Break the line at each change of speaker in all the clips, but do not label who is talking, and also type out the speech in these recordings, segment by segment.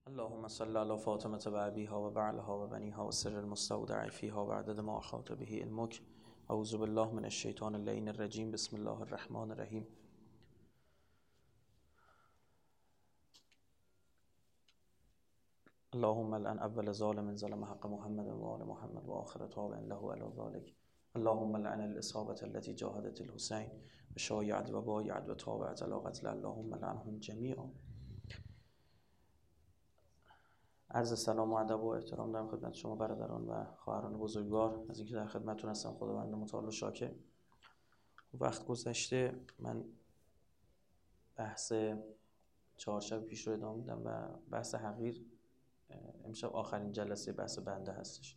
اللهم صل على فاطمة وأبيها وبعلها وبنيها والسر المستودع فيها وعدد ما أحاط به علمك. أعوذ بالله من الشيطان اللعين الرجيم. بسم الله الرحمن الرحيم. اللهم لعن أول ظالم ظلم حق محمد وآل محمد وآخر تابع له على ذلك. اللهم لعن الإصابة التي جاهدت الحسين وشايعت وبايعت وتابعت على قتل. اللهم لعنهم جميعا. عرض سلام و ادب و احترام دارم خدمت شما برادران و خواهران بزرگوار از اینکه در خدمتتون هستم. خداوند متعال و شاکر. وقت گذشته من بحث چهارشنبه پیش رو ادامه میدم و بحث حقیر امشب آخرین جلسه بحث بنده هستش.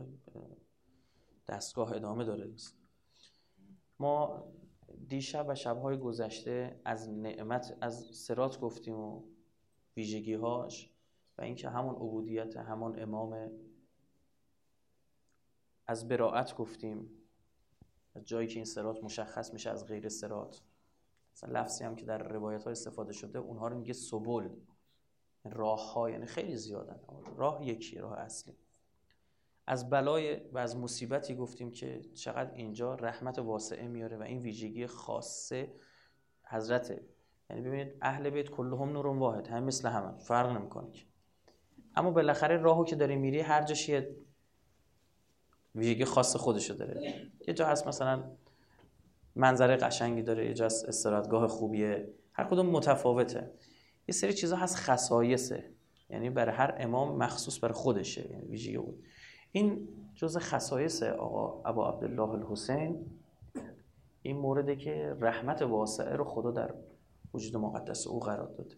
دستگاه ادامه داره. ما دیشب و شب‌های گذشته از نعمت از صراط گفتیم و ویژگی‌هاش و اینکه همون عبودیت، همون امام. از براءت گفتیم، جایی که این صراط مشخص میشه از غیر صراط. مثلا لفظی هم که در روایت‌ها استفاده شده اونها رو میگه سبل، راه‌ها، یعنی خیلی زیادن. راه یکی، راه اصلی. از بلای و از مصیبتی گفتیم که چقدر اینجا رحمت واسعه میاره و این ویژگی خاصه حضرته. یعنی ببینید اهل بیت کلهم نور واحد، هم مثل هم، فرق نمیکنه. اما بالاخره راهو که داری میری هر جاش یه ویژگی خاص خودشو داره. یه جا هست مثلا منظره قشنگی داره، یه جا هست استراحتگاه خوبیه، هر کدوم متفاوته. یه سری چیزا هست خصایصه، یعنی برای هر امام مخصوص برای خودشه، یعنی ویژگی بود. این جزء خصایص آقا ابا عبدالله الحسین. این مورده که رحمت واسعه رو خدا در وجود مقدس او قرار داده.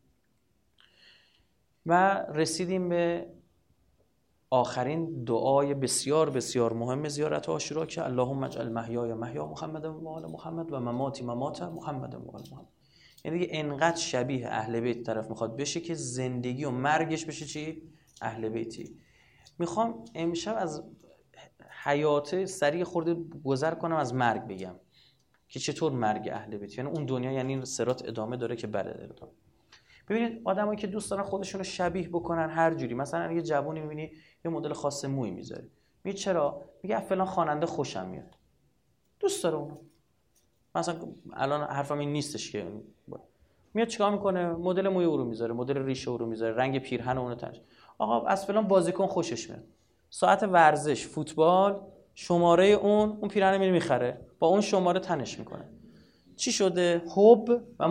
و رسیدیم به آخرین دعای بسیار بسیار مهم زیارت عاشورا که اللهم اجعل محیای محیا محمد و آل محمد و مماتی ممات محمد و آل محمد. یعنی دیگه انقدر شبیه اهل بیت طرف میخواد بشه که زندگی و مرگش بشه چی؟ اهل بیتی. میخوام امشب از حیات سریع خورده گذر کنم، از مرگ بگم که چطور مرگ اهل بیت، یعنی اون دنیا، یعنی این صراط ادامه داره که بله داره. ببینید آدمایی که دوست دارن خودشون رو شبیه بکنن هر جوری، مثلا یه جوونی میبینی یه مدل خاص موی میذاره، میگه چرا؟ میگه فلان خواننده خوشم میاد، دوست داره اونو. مثلا الان حرفم این نیستش که میاد چیکار میکنه؟ مدل موی او رو میذاره، مدل ریش او رو میذاره، رنگ پیرهن اون رو تنش. آقا از فلان بازیکن خوشش میاد، ساعت ورزش فوتبال شماره اون پیرهن میره میخره، با اون شماره تنش میکنه. چی شده؟ حب و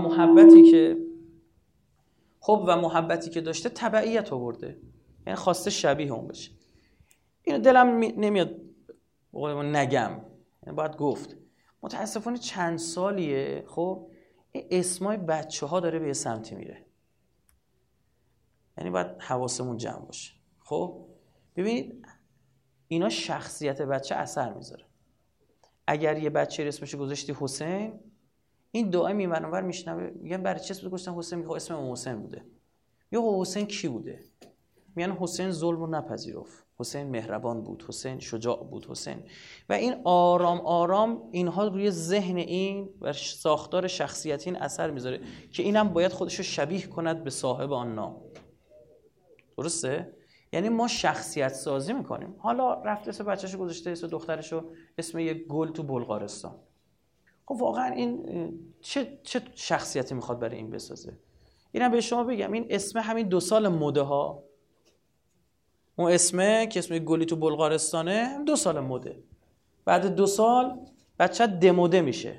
محبتی که داشته تبعیت آورده، یعنی خواسته شبیه اون بشه. اینو دلم نمیاد نگم، یعنی باید گفت. متاسفانه چند سالیه خب این اسمای بچه‌ها داره به یه سمتی میره، یعنی باید حواسمون جمع باشه. خب ببینید اینا شخصیت بچه اثر میذاره. اگر یه بچه اسمش گذاشتی حسین، این دعای میمرنور میشنوه، میگن برای چه اسمش گذاشتن حسین؟ میگه اسم امام حسین بوده. یا حسین کی بوده؟ میگن حسین ظلم رو نپذیرفت، حسین مهربان بود، حسین شجاع بود، حسین. و این آرام آرام اینها روی ذهن این و ساختار شخصیت این اثر میذاره که اینم باید خودش رو شبیه کند به صاحب آن نام. درسته؟ یعنی ما شخصیت سازی میکنیم. حالا رفته اسم بچه‌شو گذاشته، اسم دخترشو اسم یه گل تو بلغارستان. خب واقعا این چه شخصیتی میخواد برای این بسازه؟ اینم به شما بگم، این اسم همین 2 سال مده ها. اون اسمه که اسم گلی تو بلغارستانه 2 سال مده. بعد 2 سال بچه دموده میشه.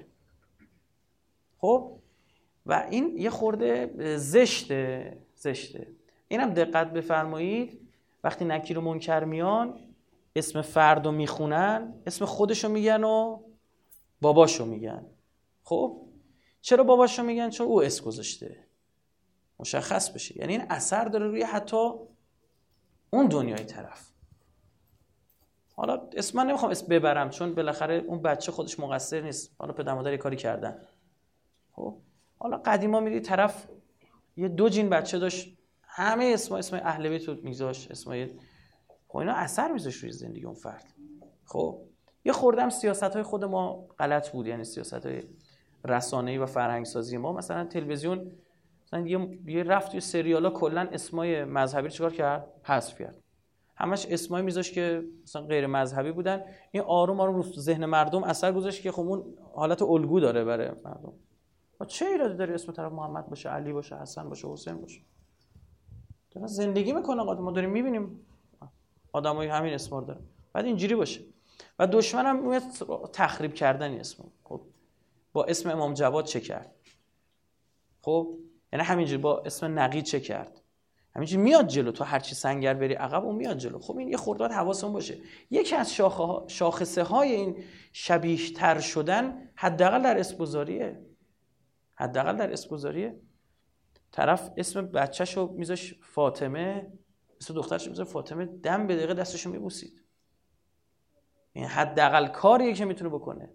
خب و این یه خورده زشته. اینم دقت بفرمایید، وقتی نکیر و منکر میان اسم فردو میخونن، اسم خودشو میگن و باباشو میگن. خب چرا باباشو میگن؟ چون او اسم گذاشته، مشخص بشه. یعنی این اثر داره روی حتی اون دنیای طرف. حالا اسم من نمیخوام اسم ببرم چون بالاخره اون بچه خودش مقصر نیست، حالا پدر مادر یه کاری کردن. خب حالا قدیما میدی طرف یه 2 جین بچه داشت، همه اسم اهل بیت رو میذاشت، اسمای خب اینا اثر میذاشت روی زندگی اون فرد. خب یه خوردم سیاست‌های خود ما غلط بود، یعنی سیاست‌های رسانه‌ای و فرهنگ‌سازی ما. مثلا تلویزیون مثلا یه رفت توی سریالا کلا اسمای مذهبی چیکار کرد؟ حذف کرد. همش اسمای میذاش که مثلا غیر مذهبی بودن. این آروم آروم رو ذهن مردم اثر گذاشت که خب اون حالت الگو داره برای مردم. چه ایرادی داره اسم طرف محمد باشه، علی باشه، حسن باشه، حسین باشه؟ دارن زندگی میکنن، ما داریم میبینیم آدمای همین اسما رو دارن. بعد اینجوری باشه. و دشمنم میاد تخریب کردن اسم. خب با اسم امام جواد چه کرد؟ خب یعنی همینجوری با اسم نقی چه کرد؟ همینجوری میاد جلو. تو هر چی سنگر بری عقب اون میاد جلو. خب این یه خرداد حواسمون باشه. یکی از شاخصه های این شبیه تر شدن حداقل در اسم‌گذاریه. حداقل در اسم‌گذاریه. طرف اسم بچه‌شو میذاش فاطمه، اسم دخترش میذاش فاطمه، دم به دقیقه دستشو میبوسید. این حداقل کاریه که میتونه بکنه.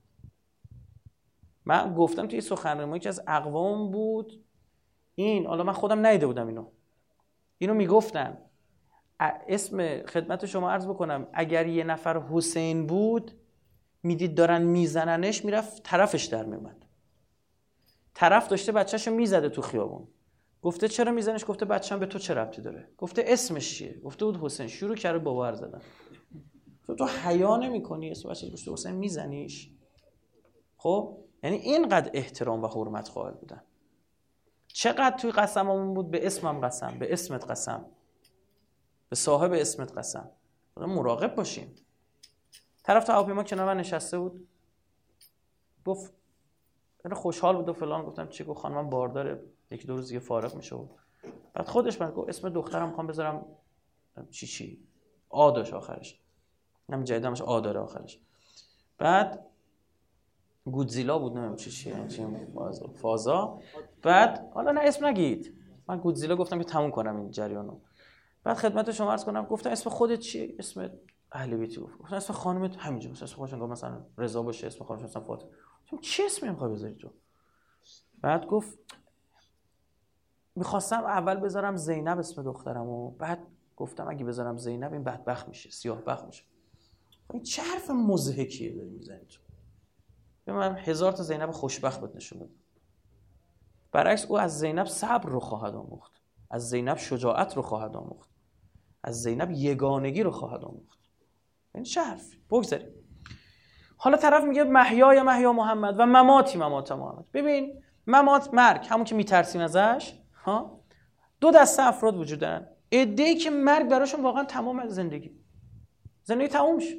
من گفتم توی سخنرانی که از اقوام بود این، حالا من خودم ندیده بودم اینو میگفتن. اسم خدمت شما عرض بکنم اگر یه نفر حسین بود میدید دارن میزننش میرفت طرفش در میومد. طرف داشته بچه‌شو میزده تو خیابون، گفته چرا میزنش؟ گفته بچه‌م به تو چه ربطی داره؟ گفته اسمش چیه؟ گفته بود حسین. شروع کرده باور زدن. تو حیا نمی‌کنی اسم بچه‌ت گفته حسین میزنیش؟ خب یعنی اینقدر احترام و حرمت قائل بودن. چقدر توی قسممون بود به اسمم قسم، به اسمت قسم، به صاحب اسمت قسم. مراقب باشیم. طرف تو هواپیما کنار من نشسته بود، گفت خوشحال بود و فلان. گفتم چی؟ گفت خانمم بارداره، یکی دو روز دیگه فارغ میشه. بعد خودش من گفت اسم دخترم میخوام بذارم چی آ داشت آخرش، نم جدیدمش آ داره آخرش. بعد گودزیلا بود، نمیدونم چی فازا. بعد حالا نه اسم نگید، من گودزیلا گفتم که تموم کنم این جریانو. بعد خدمت شما عرض کنم گفتم اسم خودت چیه؟ اسم اهل بیتی. گفتم اسم خانمت همینجوری اسم خودش گفت مثلا رضا باشه، اسم خانمش مثلا فاطمه. گفتم چه اسمی میخوای بذاری تو؟ بعد گفت میخواستم اول بذارم زینب اسم دخترمو، بعد گفتم اگه بذارم زینب این بدبخت میشه، سیاه بخت میشه. این چه حرف مضحکیه داری میزنی تو؟ من 1000 تا زینب خوشبخت بهت نشون بدم. برعکس او از زینب صبر رو خواهد آموخت، از زینب شجاعت رو خواهد آموخت، از زینب یگانگی رو خواهد آموخت. این چه حرفی؟ بگذاریم. حالا طرف میگه محیای محیا محمد و مماتی ممات محمد. ببین ممات مرگ، همون که میترسیم ازش. دو دسته افراد وجود دارن. عده‌ای که مرگ براشون واقعا تمام زندگی تموم میشه.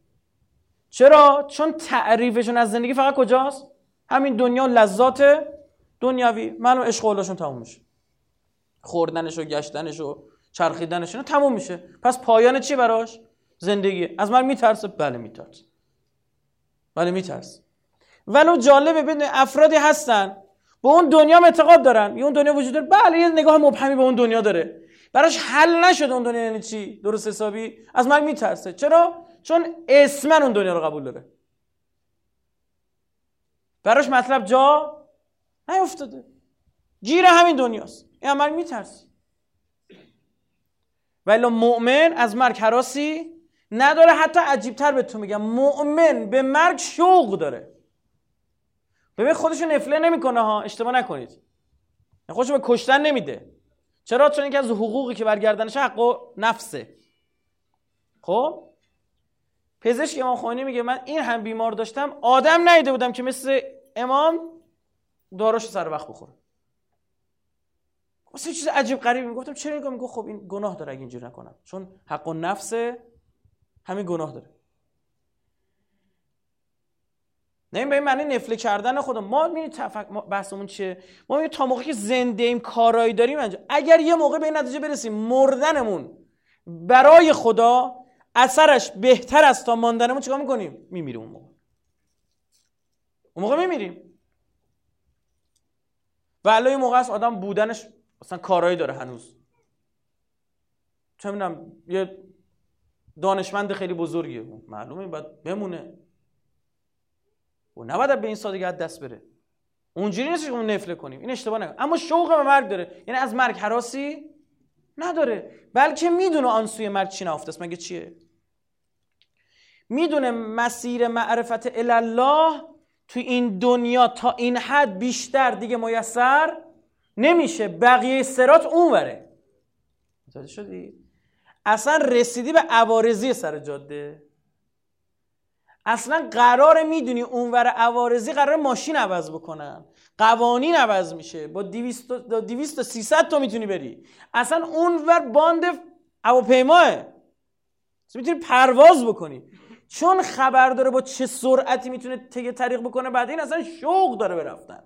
چرا؟ چون تعریفشون از زندگی فقط کجاست؟ همین دنیا، لذات دنیوی. منو عشق و حالشون تموم میشه. خوردنش و گشتنش و چرخیدنش تموم میشه. پس پایان چی براش؟ زندگی. از من میترسه؟ بله میترسه. بله میترسه. ولو جالبه ببین افرادی هستن به اون دنیا اعتقاد دارن، اون دنیا وجود داره، بله یه نگاه مبهمی به اون دنیا داره، براش حل نشد اون دنیا یعنی چی درست حسابی، از من میترسه. چرا؟ چون اسمن اون دنیا رو قبول داره، براش مطلب جا نیفتاده، گیر همین دنیاست، این عمل میترسه. ولی مؤمن از مرگ هراسی نداره. حتی عجیب‌تر بهتون میگم، مؤمن به مرگ شوق داره. ببین خودشو نفله نمیکنه ها، اشتباه نکنید، خودشو به کشتن نمیده. چرا؟ چون اینکه از حقوقی که برگردنش حق و نفسه. خب پزشک امام خمینی میگه من این هم بیمار داشتم، آدم ندیده بودم که مثل امام داراشو سر وقت بخوره. واسه چیز عجیب غریبی میگفتم چرا اینو میگه؟ خب این گناه داره اگه اینجوری نکنم، چون حق و نفس همین گناه داره. نمیم به این معنی نفله کردن خودم. ما بحثمون چیه؟ ما میگیم تا موقعی که زنده ایم کارایی داریم انجام. اگر یه موقع به این نتیجه برسیم مردنمون برای خدا اثرش بهتر است تا ماندنمون، چیکار میکنیم؟ میمیریم. اون موقع میمیریم. و الان این موقع است آدم بودنش مثلا کارایی داره هنوز، چه میدونم یه دانشمند خیلی بزرگیه، معلومه باید بمونه و نباید به این سادگی از دست بره. اونجوری نیست که اون نفله کنیم، این اشتباه نکنیم. اما شوق به مرگ داره، یعنی از مرگ هراسی نداره، بلکه میدونه آن سوی مرگ چی نهفته است. مگه چیه؟ میدونه مسیر معرفت الله تو این دنیا تا این حد بیشتر دیگه میسر نمیشه بقیه صراط اونوره. متوجه شدی؟ اصلا رسیدی به عوارضی سر جاده، اصلا قراره میدونی اونور عوارضی قراره ماشین عوض بکنن، قوانین عوض میشه، با 200 تا 300 تا میتونی بری، اصلا اونور باند هواپیماه، میتونی پرواز بکنی، چون خبر داره با چه سرعتی میتونه طریق بکنه، بعد این اصلا شوق داره برفتن.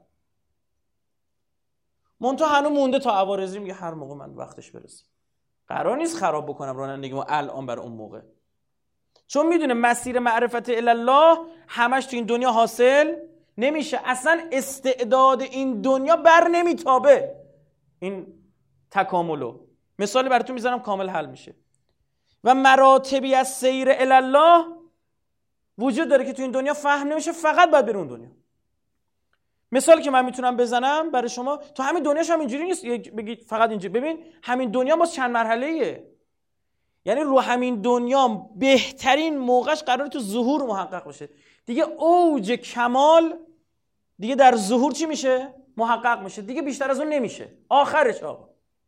منتها هنوز مونده تا عوارضی، میگه هر موقع من وقتش برسه. قرار نیست خراب بکنم رانندگیمو الان بر اون موقع، چون میدونه مسیر معرفت الله همش تو این دنیا حاصل نمیشه، اصلا استعداد این دنیا بر نمیتابه این تکاملو. مثالی براتون میزنم کامل حل میشه. و مراتبی از سیر الله وجود داره که تو این دنیا فهم نمیشه، فقط باید بره اون دنیا. مثالی که من میتونم بزنم برای شما، تو همین دنیاش هم اینجوری نیست بگید فقط اینجا. ببین همین دنیا باز چند مرحله‌ایه، یعنی رو همین دنیا بهترین موقعش قراره تو ظهور محقق بشه دیگه. اوج کمال دیگه در ظهور چی میشه؟ محقق میشه دیگه، بیشتر از اون نمیشه. آخرش آقا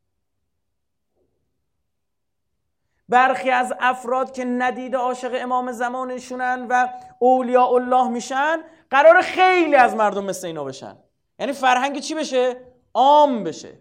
برخی از افراد که ندیده عاشق امام زمانشونن و اولیاء الله میشن، قراره خیلی از مردم مثل اینا بشن، یعنی فرهنگ چی بشه؟ عام بشه.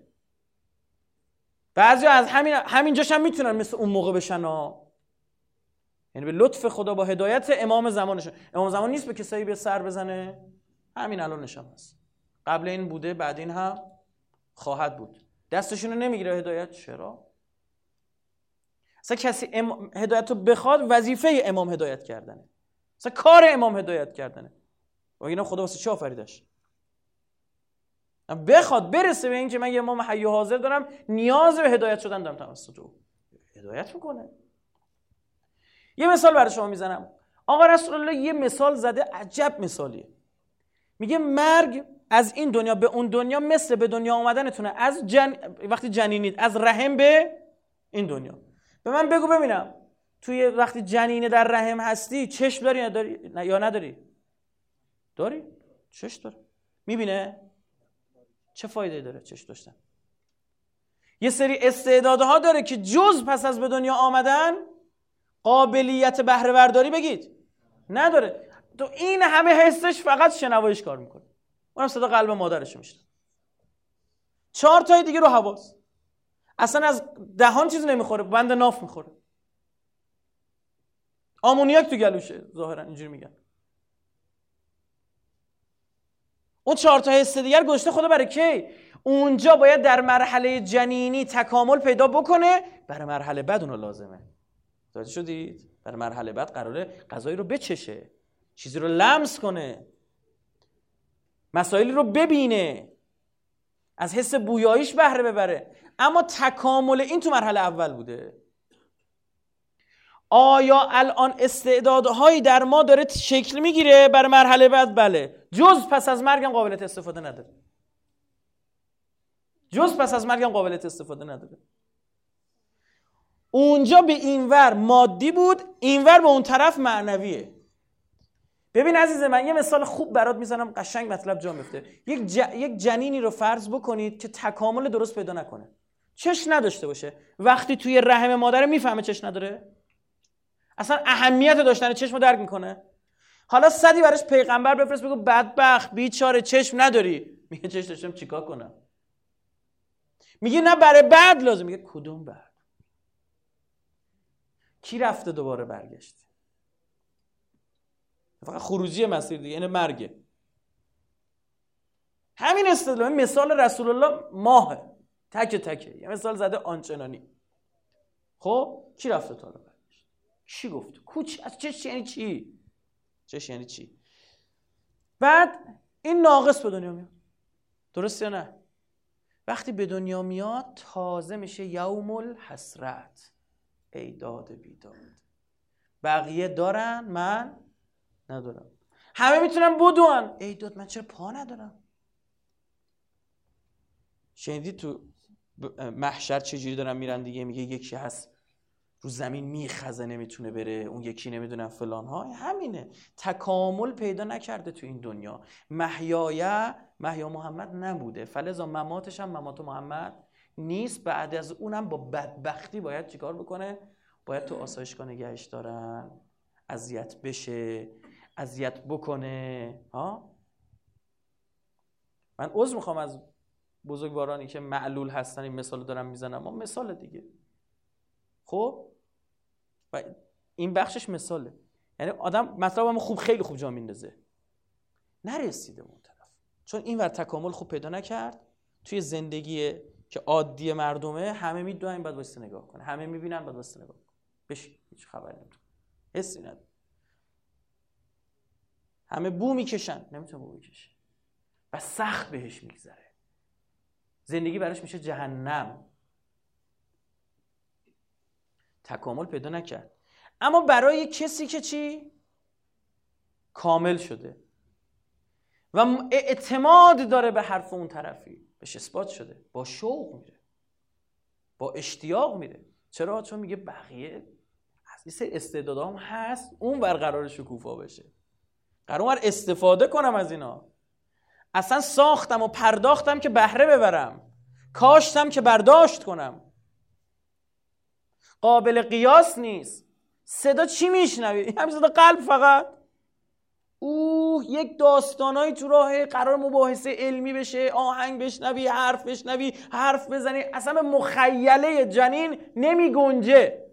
بعضی از همینجاش هم میتونن مثل اون موقع بشن ها، یعنی به لطف خدا با هدایت امام زمانشون. امام زمان نیست به کسایی به سر بزنه، همین الانش هم هست، قبل این بوده، بعد این هم خواهد بود. دستشونو نمیگیره هدایت. چرا؟ اصلا کسی هدایت رو بخواد، وظیفه امام هدایت کردنه، اصلا کار امام هدایت کردنه. و اینا خدا واسه چی آفریدش؟ بخواد برسه به این که من یه امام حی و حاضر دارم، نیاز به هدایت شدن دارم، توسط او هدایت میکنه. یه مثال برای شما میزنم. آقا رسول الله یه مثال زده، عجب مثالیه. میگه مرگ از این دنیا به اون دنیا مثل به دنیا آمدنتونه از وقتی جنینید از رحم به این دنیا. به من بگو ببینم، توی وقتی جنینه در رحم هستی چشم داری یا نداری؟ داری؟ چشم داره، میبینه؟ چه فایده داره چشم داشتن؟ یه سری استعدادها داره که جز پس از به دنیا آمدن قابلیت بهره برداری بگید نداره. تو این همه حسش فقط شنواییش کار میکنه، اونم صدا قلب مادرش میشه. 4 تای دیگه رو حواس، اصلا از دهان چیز نمیخوره، بند ناف میخوره، آمونیاک تو گلوشه، ظاهرا اینجوری میگن. اون 4 تا حس دیگر گذاشته خدا برای کی؟ اونجا باید در مرحله جنینی تکامل پیدا بکنه، برای مرحله بعد اونو لازمه. متوجه شدید؟ برای مرحله بعد قراره غذایی رو بچشه، چیزی رو لمس کنه، مسائلی رو ببینه، از حس بویاییش بهره ببره. اما تکامل این تو مرحله اول بوده. آیا الان استعدادهایی در ما داره شکل میگیره برای مرحله بعد؟ بله. جز پس از مرگم قابلیت استفاده نداره. جز پس از مرگم قابلیت استفاده نداره. اونجا به اینور مادی بود، اینور به اون طرف معنویه. ببین عزیز من، یه مثال خوب برات میزنم قشنگ مطلب جا میفته. یک جنینی رو فرض بکنید که تکامل درست پیدا نکنه، چشم نداشته باشه. وقتی توی رحم مادر میفهمه چشم نداره؟ اصلا اهمیت داشتن چشم رو درک میکنه؟ حالا صدی براش پیغمبر بفرست بگو بدبخت بیچاره چشم نداری، میگه چشم داشتم چیکار کنم؟ میگه نه برای بعد لازم. میگه کدوم بعد؟ کی رفته دوباره برگشت؟ فقط خروجی مسیر دیگه، یعنی مرگه. همین استدلال مثال رسول الله ماهه، تکه تکه یه مثال زده آنچنانی. خب کی رفته تا برگشت؟ کی گفت؟ از چش یعنی چی؟ چش یعنی چی؟ بعد این ناقص به دنیا میاد، درست یا نه؟ وقتی به دنیا میاد تازه میشه یوم الحسرت، ای داد بیداد. بقیه دارن من ندارم، همه میتونن بدون، ای داد من چرا پا ندارم؟ شنیدی تو محشر چجوری دارن میرن دیگه؟ میگه یکی هست رو زمین میخزه نمیتونه بره، اون یکی نمیدونم فلان ها. همینه، تکامل پیدا نکرده تو این دنیا. محیا محمد نبوده، فلذا مماتش هم ممات محمد نیست. بعد از اونم با بدبختی باید چیکار بکنه؟ باید تو آسایشگاه نگهش دارن، اذیت بشه، اذیت بکنه ها. من عذر میخوام از بزرگوارانی که معلول هستن این مثال دارم میزنم، اما مثال دیگه. خب و این بخشش مثاله، یعنی آدم مطلبم خوب خیلی خوب جا میندازه، نرسیده اون طرف، چون این ور تکامل خوب پیدا نکرد. توی زندگی که عادی مردمه همه میدونن بعد واسه نگاه کنه، همه میبینن بعد واسه نگاه کنه، بهش هیچ خبری نمیده، حسی نداره. همه بو میکشن، نمیتونه بو بکشه و سخت بهش میگذره، زندگی براش میشه جهنم. تکامل پیدا نکرد. اما برای کسی که چی؟ کامل شده و اعتماد داره به حرف اون طرفی، بهش اثبات شده، با شوق میره، با اشتیاق میره. چرا؟ چون میگه بقیه از این سری استعدادام هست، اون ور قرار شکوفا بشه، قرار اون استفاده کنم از اینا. اصلا ساختم و پرداختم که بهره ببرم، کاشتم که برداشت کنم. قابل قیاس نیست. صدا چی میشنوی؟ همین صدا قلب فقط. یک داستانایی تو راه، قرار مباحثه علمی بشه، آهنگ بشنوی، حرف بشنوی، حرف بزنی، اصلا به مخیله جنین نمی گنجه.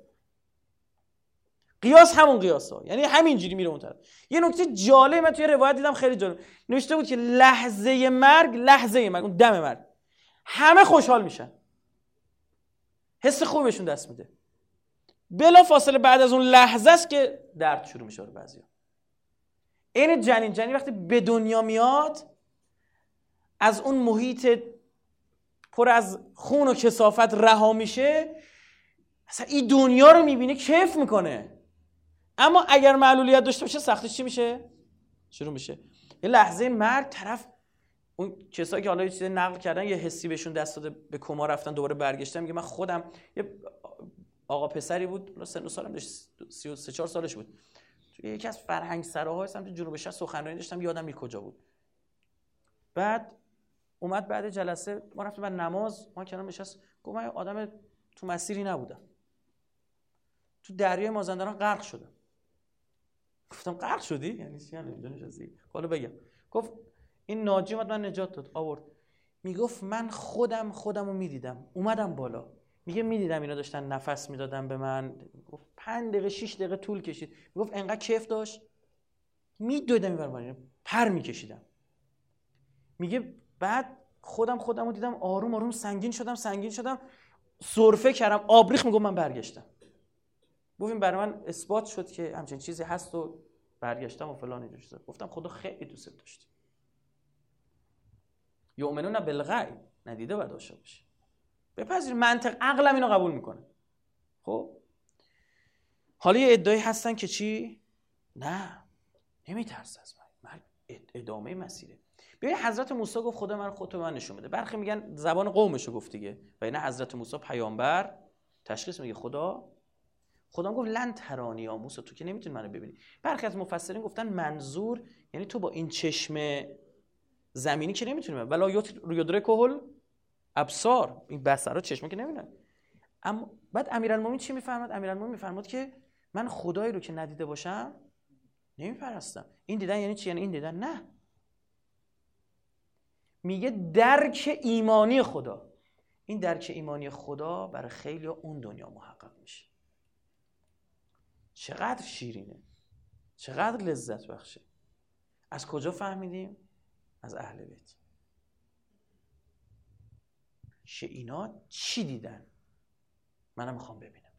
قیاس همون قیاسا، یعنی همینجوری میره اون طرف. یه نکته جالب من توی روایت دیدم، خیلی جالب نوشته بود که لحظه مرگ، اون دم مرگ، همه خوشحال میشن، حس خوبشون دست میده. بلا فاصله بعد از اون لحظه است که درد شروع میشه برای بعضیا. این جنین وقتی به دنیا میاد، از اون محیط پر از خون و کثافت رها میشه، اصلا این دنیا رو میبینه، کیف میکنه. اما اگر معلولیت داشته باشه، سختش چی میشه؟ شروع میشه یه لحظه مرگ، طرف اون کسایی که حالا یه چیزی نقل کردن، یه حسی بهشون دست داده، به کما رفتن، دوباره برگشتن، میگه من خودم، یه آقا پسری بود، سن و سالم داشت، 33-4 سالش بود، توی یکی از فرهنگ سراهای سمت جنوب شهر سخنرانی داشتم، یادم نیست کجا بود. بعد اومد بعد جلسه، ما رفتیم بعد نماز، ما کنار نشست، گفت من آدم تو مسیری نبودم، تو دریای مازندران غرق شدم. گفتم غرق شدی؟ یعنی چی؟ یعنی اینجا نشستی؟ حالا بگم. گفت این ناجی اومد من نجات داد، آورد. میگفت من خودمو میدیدم، اومدم بالا، میگه میدیدم اینا داشتن نفس میدادن به من. گفت 5 دقیقه 6 دقیقه طول کشید. میگفت انقدر کیف داشت، میدویدم اینور پر میکشیدم. میگه بعد خودمو دیدم، آروم سنگین شدم، سرفه کردم، آبریخ. میگم من برگشتم. گفتیم برای من اثبات شد که همچین چیزی هست و برگشتم و فلان اینجوری شد. گفتم خدا خیلی دوست داشت. یؤمنون بالغیب، ندیده باید داشته باشه. بپذیر، منطق عقلم اینو قبول میکنه. خب حالا یه ادعایی هستن که چی؟ نه نمیترسه از من ادامه مسیره. ببین حضرت موسی گفت خدا من خودت به من نشون بده. برخی میگن زبان قومشو گفت دیگه، و اینا حضرت موسی پیامبر تشخیص میگه خدا گفت لن ترانی یا موسی، تو که نمیتونی منو ببینی. برخی از مفسرین گفتن منظور یعنی تو با این چشم زمینی که نمیتونی ببینی، ولا یدرکه الابصار، این بصرا چشم که نمیبینن. اما بعد امیرالمومنین چی میفرماد؟ امیرالمومنین میفرماد که من خدایی رو که ندیده باشم نمیپرستم. این دیدن یعنی چی؟ یعنی این دیدن نه، میگه درک ایمانی خدا. این درک ایمانی خدا برای خیلی اون دنیا محقق میشه. چقدر شیرینه، چقدر لذت بخشه. از کجا فهمیدیم؟ از اهل بیت. اینا چی دیدن؟ منم میخوام ببینم.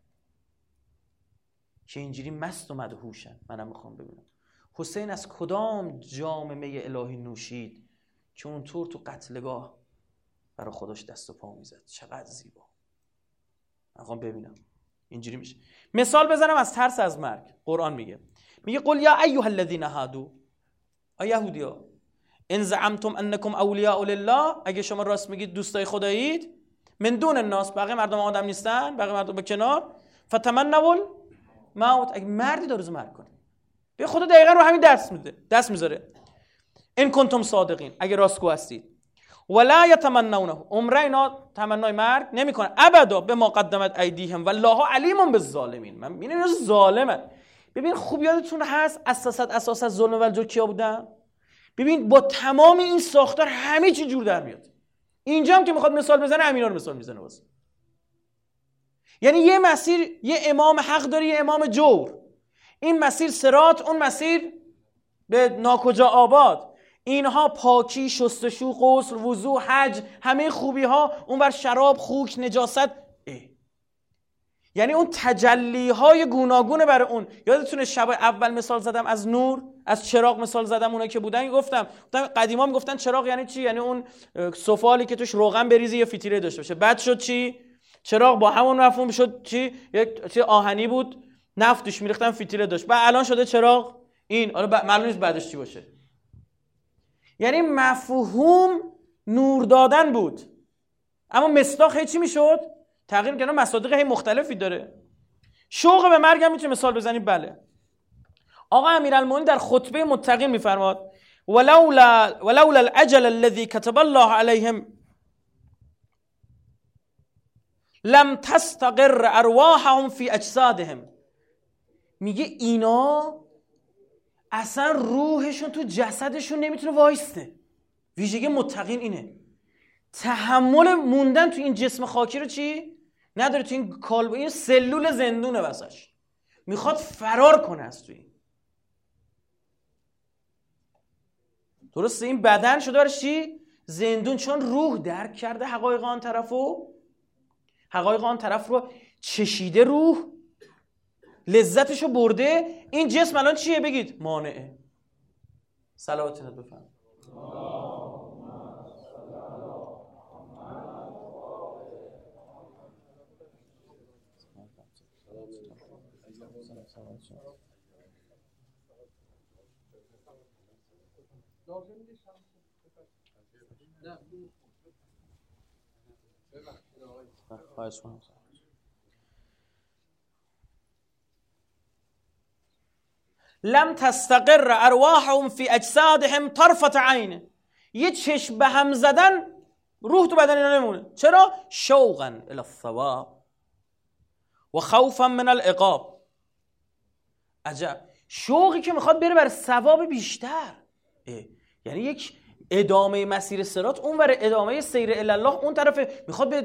که اینجوری مست و مدهوشن، منم میخوام ببینم. حسین از کدام جام می الهی نوشید که اونطور تو قتلگاه برای خودش دست و پا میزد؟ چقدر زیبا. من میخوام ببینم. اینجوری میشه. مثال بزنم از ترس از مرگ. قرآن میگه قل یا ایها الذین هادو، ای یهودیا، ان زعمتم انکم اولیاء لله، اگه شما راست میگید دوستای خدایید، من دون الناس، بقیه مردم آدم نیستن، بقیه مردم به کنار، فتمنوا الموت. اگه مردی داره مرگ کنه. به خدا دقیقاً رو همین دست میذاره. ان کنتم صادقین، اگه راستگو هستید. ولا یتمنونه، عمره اینا تمنای مرگ نمیکنن ابدا به ما قدمت ایدیهم والله علیم بالظالمین. من میبینم اینا ظالمن. ببین خوب یادتون هست اساس ظلم و الجور کیا بودن؟ ببین با تمام این ساختار همه چی جور در میاد. اینجا هم که میخواد مثال بزنه همینا رو مثال میزنه واسه. یعنی یه مسیر، یه امام حق داره، یه امام جور. این مسیر صراط، اون مسیر به ناکجا آباد. اینها پاکی، شستشو، غسل، وضو، حج، همه خوبی ها، اون بر شراب، خوک، نجاست. یعنی اون تجلی های گوناگونه برای اون. یادتونه شب اول مثال زدم از نور، از چراغ مثال زدم. اونا که بودن گفتم قدیما میگفتن چراغ یعنی چی؟ یعنی اون سفالی که توش روغن بریزی یا فتیله داشته باشه. بعد شد چی؟ چراغ با همون مفهوم شد چی؟ یک چیز آهنی بود، نفت توش میریختن، فتیله داشت. بعد الان شده چراغ این. حالا معلوم نیست بعدش چی باشه. یعنی مفهوم نور دادن بود، اما مصداق هیچی میشد تغییر کنه. مصادیق هی مختلفی داره. شوق به مرگ هم میتونه مثال بزنید. بله، آقا امیرالمومنین در خطبه متقین میفرماد ولولا الاجل الذي كتب الله عليهم لم تستقر ارواحهم في اجسادهم. میگه اینا اصلا روحشون تو جسدشون نمیتونه وایسته. ویژگی متقین اینه، تحمل موندن تو این جسم خاکی رو چی نداره. تو این کالبد، این سلول زندونه واسش، میخواد فرار کنه از توی این. درسته؟ این بدن شده برای چی؟ زندون. چون روح درک کرده حقایق آن طرف رو چشیده، روح لذتشو برده. این جسم الان چیه بگید؟ مانعه. صلواتت بفرمایید. لم تستقر ارواحهم فی اجسادهم طرفة عین. یه چشم به هم زدن روح تو بدن اینا نمونه. چرا؟ شوقا الی الثواب و خوفا من العقاب. عجب، شوقی که میخواد بره بر ثواب بیشتر. یعنی یک ادامه مسیر صراط، اون ور ادامه سیر الی الله، اون طرف میخواد به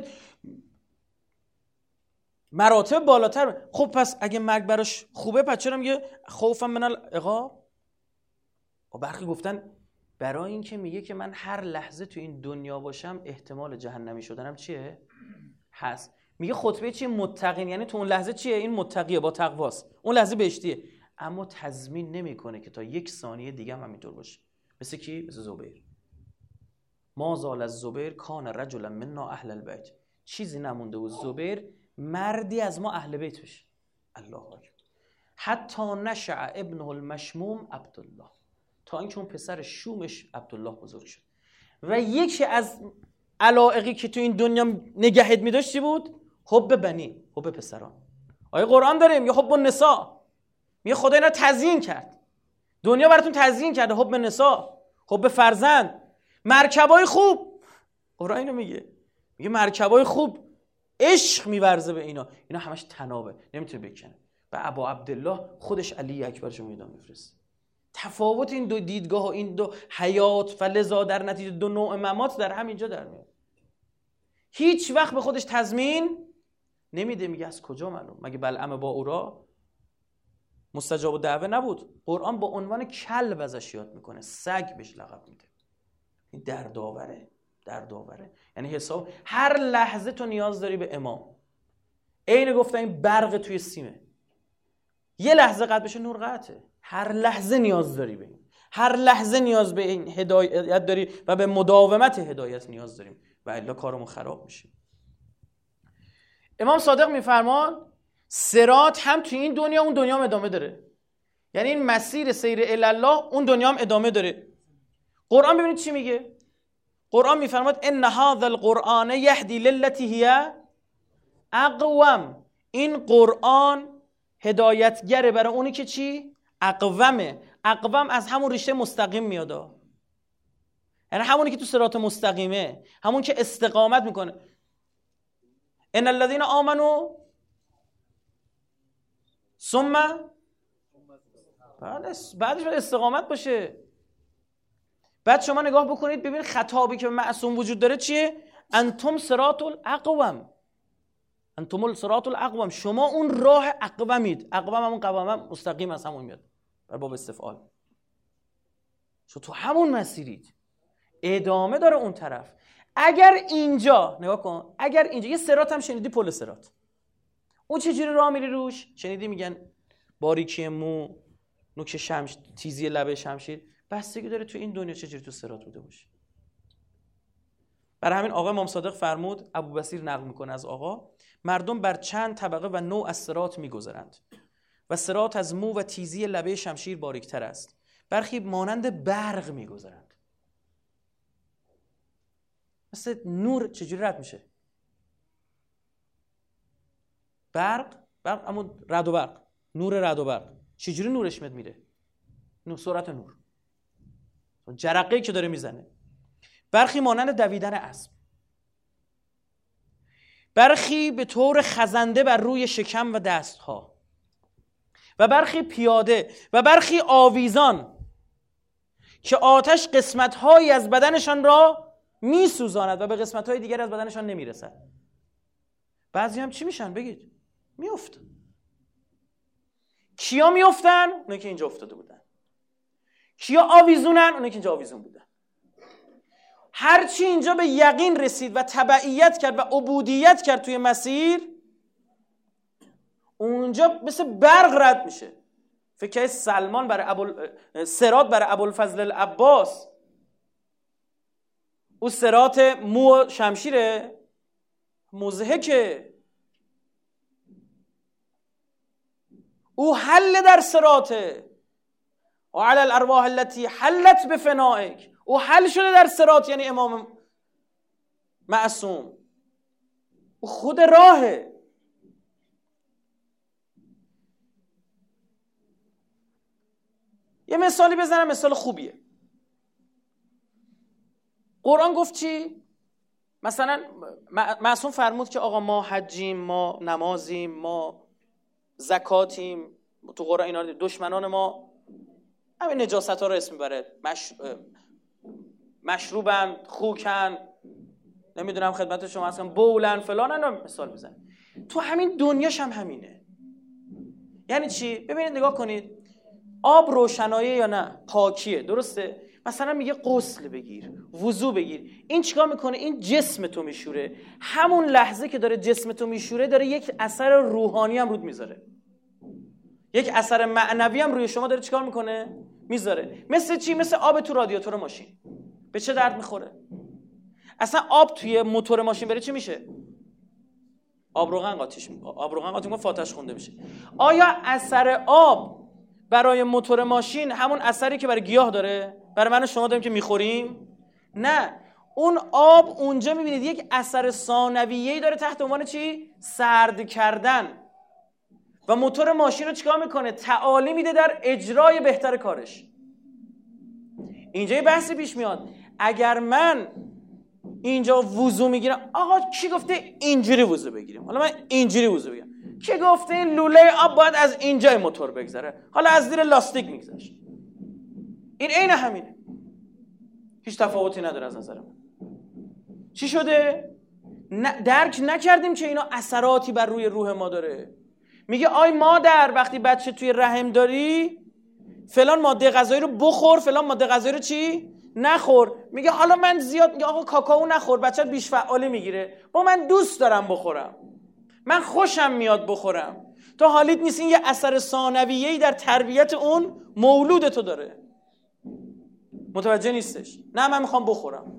مراتب بالاتر. خب پس اگه مرگ براش خوبه، پس چرا میگه خوفا من العقاب؟ و برخی گفتن برای این که میگه که من هر لحظه تو این دنیا باشم احتمال جهنمی شدنم چیه؟ هست. میگه خطبه چیه؟ متقین. یعنی تو اون لحظه چیه؟ این متقیه، با تقواست، اون لحظه بهشتیه. اما تضمین نمیکنه که تا یک ثانیه دیگه هم همینطور باشه. مثل کی؟ مثل زبیر. ما زال الزبیر کان رجلا منا اهل البیت. چیزی نمونده بود زبیر مردی از ما اهل بیت بشه. الله اکبر. حتی نشأ ابنه المشموم عبدالله، تا اینکه اون پسر شومش عبدالله بزرگ شد. و یکی از علایقی که تو این دنیا نگهت می‌داشت چی بود؟ حب بنی، حب پسران. آیه قرآن داره میگه حب النساء. میگه خدا اینا تزیین کرد، دنیا براتون تزیین کرده. حب نساء، حب فرزند، مرکبای خوب. قرآن اینو میگه مرکبای خوب، عشق میورزه به اینا همش تنابه، نمیتونه بکنه. و ابا عبدالله خودش علی اکبرشو میدان میفرست. تفاوت این دو دیدگاه و این دو حیات و لذا در نتیجه دو نوع ممات در همینجا در میاد. هیچ وقت به خودش تضمین نمیده. میگه از کجا معلوم؟ مگه بلعم با اورا مستجاب الدعوه نبود؟ قرآن با عنوان کلب ازش یاد میکنه، سگ بهش لقب میده. این دردآوره. یعنی حساب هر لحظه تو نیاز داری به امام. عین گفتن این برق توی سیمه، یه لحظه قطع بشه نور قطعه. هر لحظه نیاز داری به این، هر لحظه نیاز به این هدایت داری و به مداومت هدایت نیاز داریم، و الا کارمون خراب میشه. امام صادق میفرمان صراط هم توی این دنیا اون دنیا هم ادامه داره. یعنی این مسیر سیر الی الله اون دنیا هم ادامه داره. قرآن ببینید چی میگه. قرآن میفرماد ان هذا القرآن یهدی للتی هی اقوم. این قرآن هدایتگره برای اونی که چی؟ اقومه. اقوم از همون ریشه مستقیم میاده، یعنی همونی که تو صراط مستقیمه، همون که استقامت میکنه. ان الذين آمنوا ثم بعدش باید استقامت باشه. بعد شما نگاه بکنید ببینید خطابی که معصوم وجود داره چیه؟ انتم صراط الاقوم، انتم الصراط الاقوم، شما اون راه اقومید. اقوم همون قوامه مستقیم از همون میاد بر باب استفعال. شما تو همون مسیرید، ادامه داره اون طرف. اگر اینجا نگاه کن، اگر اینجا یه صراط هم شنیدی، پل صراط، اون چجوری راه میری روش؟ شنیدی میگن باریکی مو، نوک شمشیر، تیزی لبه شمشیر، بستگی داره تو این دنیا چجوری تو صراط بوده باشی. برای همین آقا امام صادق فرمود، ابوبصیر نقل میکنه از آقا، مردم بر چند طبقه و نوع از صراط میگذرند و صراط از مو و تیزی لبه شمشیر باریکتر است. برخی مانند برق میگذرند. مثل نور چجوری رد میشه؟ برق اما رعد و برق، نور رعد و برق چجوری نورش میره؟ سرعت نور، جرقه‌ای که داره میزنه. برخی مانند دویدن اسب، برخی به طور خزنده بر روی شکم و دستها، و برخی پیاده، و برخی آویزان که آتش قسمت‌هایی از بدنشان را میسوزاند و به قسمت‌های دیگر از بدنشان نمیرسد. بعضی هم چی میشن؟ بگید. میافتن. کیا میافتن؟ اونایی که اینجا افتاده بودن. کیا آویزونن؟ اونایی که اینجا آویزون بودن. هرچی اینجا به یقین رسید و تبعیت کرد و عبودیت کرد توی مسیر، اونجا مثل برق رد میشه. فکر سلمان برای صراط برای ابوالفضل العباس، او صراط مو شمشیره، مضحکه، او حل در صراطه و علی الارواح التي حلت بفنائک، او حل شده در صراط، یعنی امام معصوم، او خود راهه. یه مثالی بزنم، مثال خوبیه. قرآن گفت چی؟ مثلا معصوم فرمود که آقا ما حجیم، ما نمازیم، ما زکاتیم. تو قرآن اینا دشمنان ما همین نجاست ها رو اسم میبره، مشروبن، خوکن، نمیدونم خدمت شما هستم، بولن، فلانن، مثال بزن. تو همین دنیاش هم همینه. یعنی چی؟ ببینید نگاه کنید، آب روشناییه یا نه؟ پاکیه، درسته؟ مثلا میگه غسل بگیر، وضو بگیر. این چیکار میکنه؟ این جسم تو میشوره. همون لحظه که داره جسم تو میشوره، داره یک اثر روحانی هم رود میذاره، یک اثر معنوی هم روی شما داره چیکار میکنه؟ میذاره. مثل چی؟ مثل آب تو رادیاتور ماشین. به چه درد میخوره؟ اصلا آب توی موتور ماشین بره چی میشه؟ آب روغن قاطیش میکنه، آب روغن قاطی میکنه، فاتحش خونده میشه. آیا اثر آب برای موتور ماشین همون اثری که برای گیاه داره، برای من و شما داریم که میخوریم؟ نه، اون آب اونجا میبینید یک اثر ثانویه‌ای داره تحت عنوان چی؟ سرد کردن. و موتور ماشین رو چیکار میکنه؟ تعالی میده در اجرای بهتر کارش. اینجا یه بحثی پیش میاد، اگر من اینجا وضو میگیرم، آقا کی گفته اینجوری وضو بگیریم؟ حالا من اینجوری وضو بگیرم. کی گفته این لوله آب باید از اینجای موتور بگذره؟ حالا از زیر لاستیک میگذشت. این عین همینه، هیچ تفاوتی نداره از نظر من. چی شده؟ درک نکردیم که اینا اثراتی بر روی روح ما داره. میگه آی مادر، وقتی بچه توی رحم داری فلان ماده غذایی رو بخور، فلان ماده غذایی رو چی؟ نخور. میگه حالا من زیاد، میگه آقا کاکائو نخور، بچه‌ت بیش فعالی میگیره. با من دوست دارم بخورم، من خوشم میاد بخورم. تو حالیت نیست این یه اثر ثانویه‌ای در تربیت اون مولود تو داره. متوجه نیستش. نه من میخوام بخورم.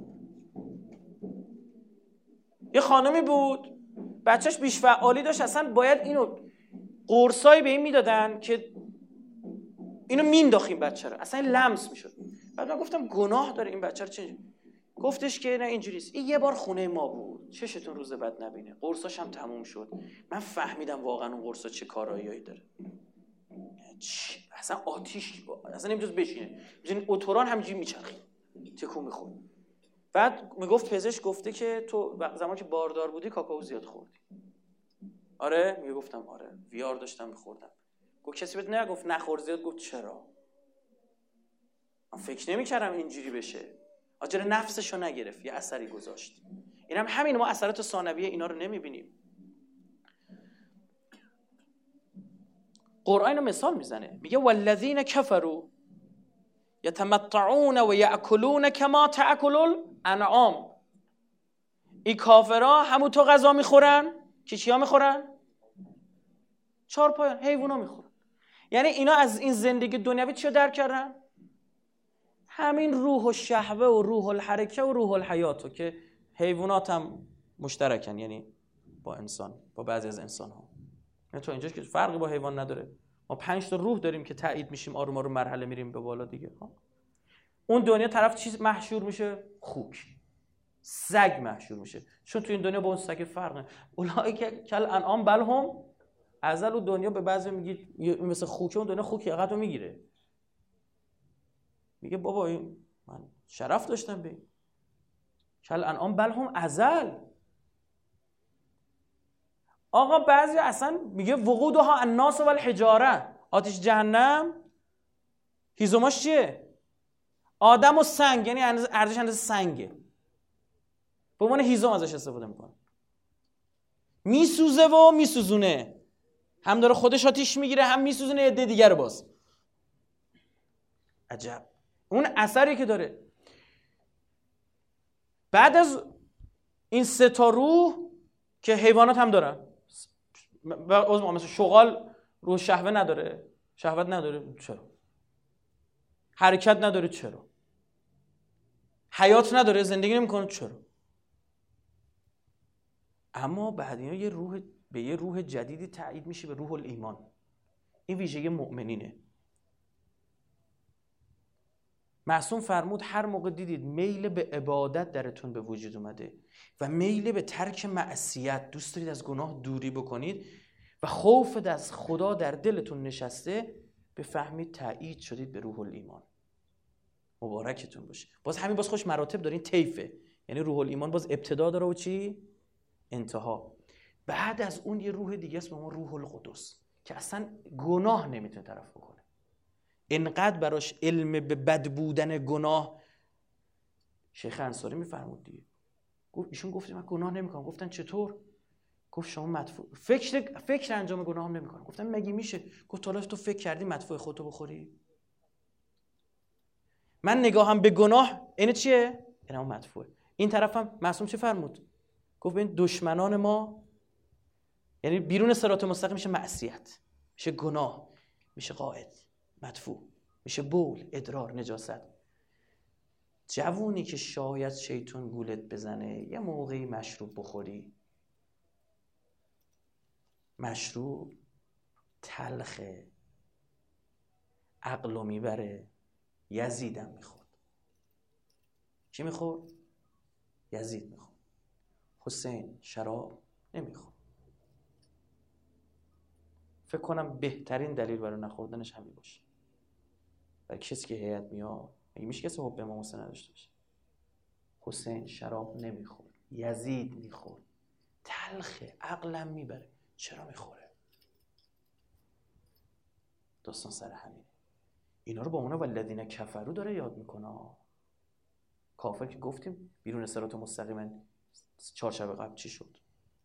یه خانمی بود بچهش بیش فعالی داشت، اصلا باید اینو قرصایی به این میدادن که اینو مینداخیم بچه رو، اصلا لمس میشد. بعد من گفتم گناه داره این بچه رو چه؟ گفتش که نه اینجوریست، این یه بار خونه ما بود، چشتون روز بد نبینه. قرصاش هم تموم شد. من فهمیدم واقعا اون قرصا چه کارایی داره. اصلا آتیش اصلا نمیتونست بشینه. این اتوران همینجوری میچرخید. تکون میخورد. بعد میگفت پزشک گفته که تو زمانی که باردار بودی کاکائو زیاد خوردی. آره میگفتم آره ویار داشتم میخوردم. گفت کسی بهت نگفت نخور زیاد؟ گفت چرا؟ من فکر نمی‌کردم اینجوری بشه. آجر نفسشو نگرفت، یه اثری گذاشت. این هم همین، ما اثرات ثانویه اینا رو نمیبینیم. قرآن مثال میزنه، میگه والذین کفروا یتمتعون و یأکلون کما تأکل الانعام. این کافرها همون تو غذا میخورن که چیا میخورن؟ چهارپایان، حیوونا میخورن. یعنی اینا از این زندگی دنیوی چی درک کردن؟ همین روح و شهوه و روح الحرکه و روح الحیاتو که حیوانات هم مشترکن، یعنی با انسان، با بعضی از انسان ها. یعنی تو اینجاش که فرقی با حیوان نداره. ما 5 تا روح داریم که تایید میشیم، آروم آروم مرحله میریم به بالا دیگه. اون دنیا طرف چیز محشور میشه؟ خوک، سگ محشور میشه. چون تو این دنیا با اون سگ فرق نه. اولئک کالانعام بل هم اضل. و دنیا به بعضی میگه مثل خوکه، اون دنیا خوک یقتو میگیره. میگه بابا من شرف داشتم به کالانعام بل هم اضل. آقا بعضی اصلا میگه وقودها الناس والحجاره. آتش جهنم هیزماش چیه؟ آدم و سنگ، یعنی ارزش اندازه سنگه. به عنوان هیزم ازش استفاده میکنه. میسوزه و میسوزونه. هم داره خودش آتیش میگیره، هم میسوزونه عده دیگر باز. عجب. اون اثری که داره. بعد از این 3 تا روح که حیوانات هم دارن، مثلا شغال روح شهوه نداره، شهوت نداره، چرا؟ حرکت نداره، چرا؟ حیات نداره، زندگی نمیکنه، چرا؟ اما بعد اینا یه روح جدیدی تایید میشه، به روح الایمان. این ویژگی مؤمنینه. معصوم فرمود هر موقع دیدید میل به عبادت درتون به وجود اومده و میل به ترک معصیت، دوست دارید از گناه دوری بکنید و خوف از خدا در دلتون نشسته، بفهمید تایید شدید به روح الایمان. مبارکتون باشه. باز همین باز خوش مراتب دارین، طیفه. یعنی روح الایمان باز ابتدا داره و چی؟ انتها. بعد از اون یه روح دیگه است به ما روح القدس که اصلا گناه نمیتونه طرف بکنه. اینقدر براش علم به بد بودن گناه. شیخ انصاری میفرمود دیگه، ایشون گفت من گناه نمیکنم. گفتن چطور؟ گفت شما مدفوع فکر انجام گناه هم نمیکنم. گفتن مگه میشه؟ گفت حالا تو فکر کردی مدفوع خودتو بخوری؟ من نگاهم به گناه اینه چیه؟ اینم مدفوعه. این طرفم معصوم چه فرمود؟ گفت ببین دشمنان ما، یعنی بیرون صراط مستقیم میشه معصیت، میشه گناه، میشه قائد، مدفوع، میشه بول، ادرار، نجاست. جوونی که شاید شیطان گولت بزنه یه موقعی مشروب بخوری، مشروب تلخه، عقلو میبره. یزیدم میخورد. کی میخورد؟ یزید میخورد. حسین شراب نمیخورد. فکر کنم بهترین دلیل برای نخوردنش همین باشه. برای کسی که هیئت میاد، مگه میشه کسی حب امام حسین نداشته باشه؟ حسین شراب نمیخورد، یزید میخورد. تلخه، عقلم میبره. چرا میخوره؟ داستان سر همینه. اینا رو با اون والذین کفروا داره یاد میکنه. کافر که گفتیم بیرون صراط مستقیم 4 شب قبل چی شد؟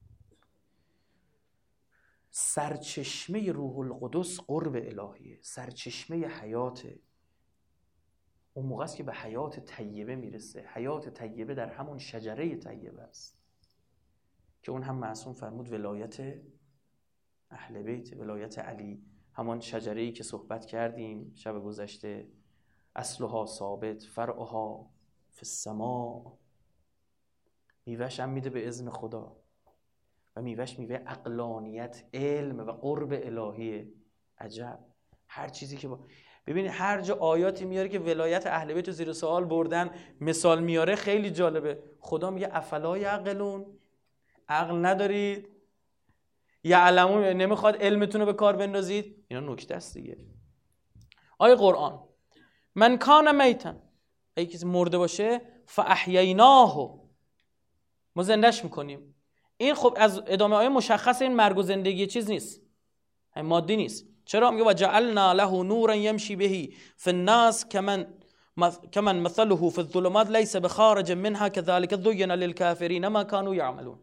سرچشمه روح القدس قرب الهیه، سرچشمه حیاته. اون موقع است که به حیات طیبه میرسه. حیات طیبه در همون شجره طیبه است که اون هم معصوم فرمود ولایت اهل بیت، ولایت علی، همان شجره‌ای که صحبت کردیم شب گذشته. اصلها ثابت فرعها فی السماء. میوه‌ش هم میده به اذن خدا و میوه‌ش میوه عقلانیت، علم و قرب الهیه. عجب. هر چیزی که ببینید هر جا آیاتی میاره که ولایت اهل بیت رو زیر سوال بردن، مثال میاره، خیلی جالبه. خدا میگه افلا یعقلون، عقل ندارید، یعلمون نمیخواد علمتون رو به کار بندازید. اینا نکته است دیگه. آیه قرآن من کان میتا، اگه کسی مرده باشه فاحییناه، ما زندهش میکنیم. این خب از ادامه آیه مشخص این مرگ و زندگی چیز نیست، این مادی نیست. چرا؟ میگه و جعلنا له نورا یمشی به فی الناس كمن مثله في الظلمات ليس بخارج منها كذلك زين للكافرين ما كانوا يعملون.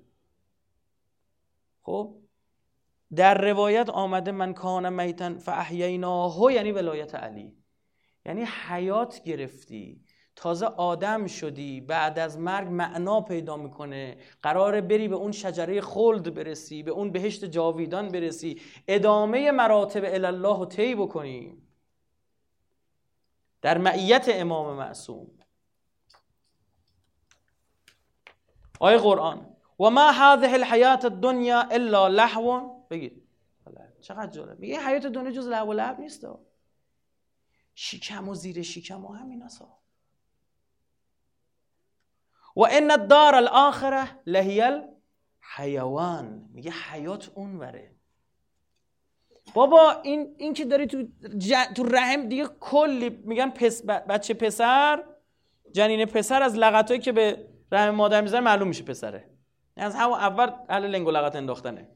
خب در روایت آمده من کان میتا فاحییناه، یعنی ولایت علی، یعنی حیات گرفتی، تازه آدم شدی، بعد از مرگ معنا پیدا میکنه، قراره بری به اون شجره خلد برسی، به اون بهشت جاویدان برسی، ادامه مراتب الله رو طی بکنی در معیت امام معصوم. آیه قرآن و ما هذه الحیات الدنیا الا لهو، بگید چقدر جالب، میگه حیات دنیا جز لهو و لعب نیست، شکم و زیر شکم و همین اصلا. و ان الدار الاخره لهی الحیوان، میگه حیات اونوره. بابا این که داری تو رحم دیگه کلی میگن بچه پسر، جنین پسر از لغتایی که به رحم مادر میزنه معلوم میشه پسره، از همون اول اهل لنگ و لغت انداختنه،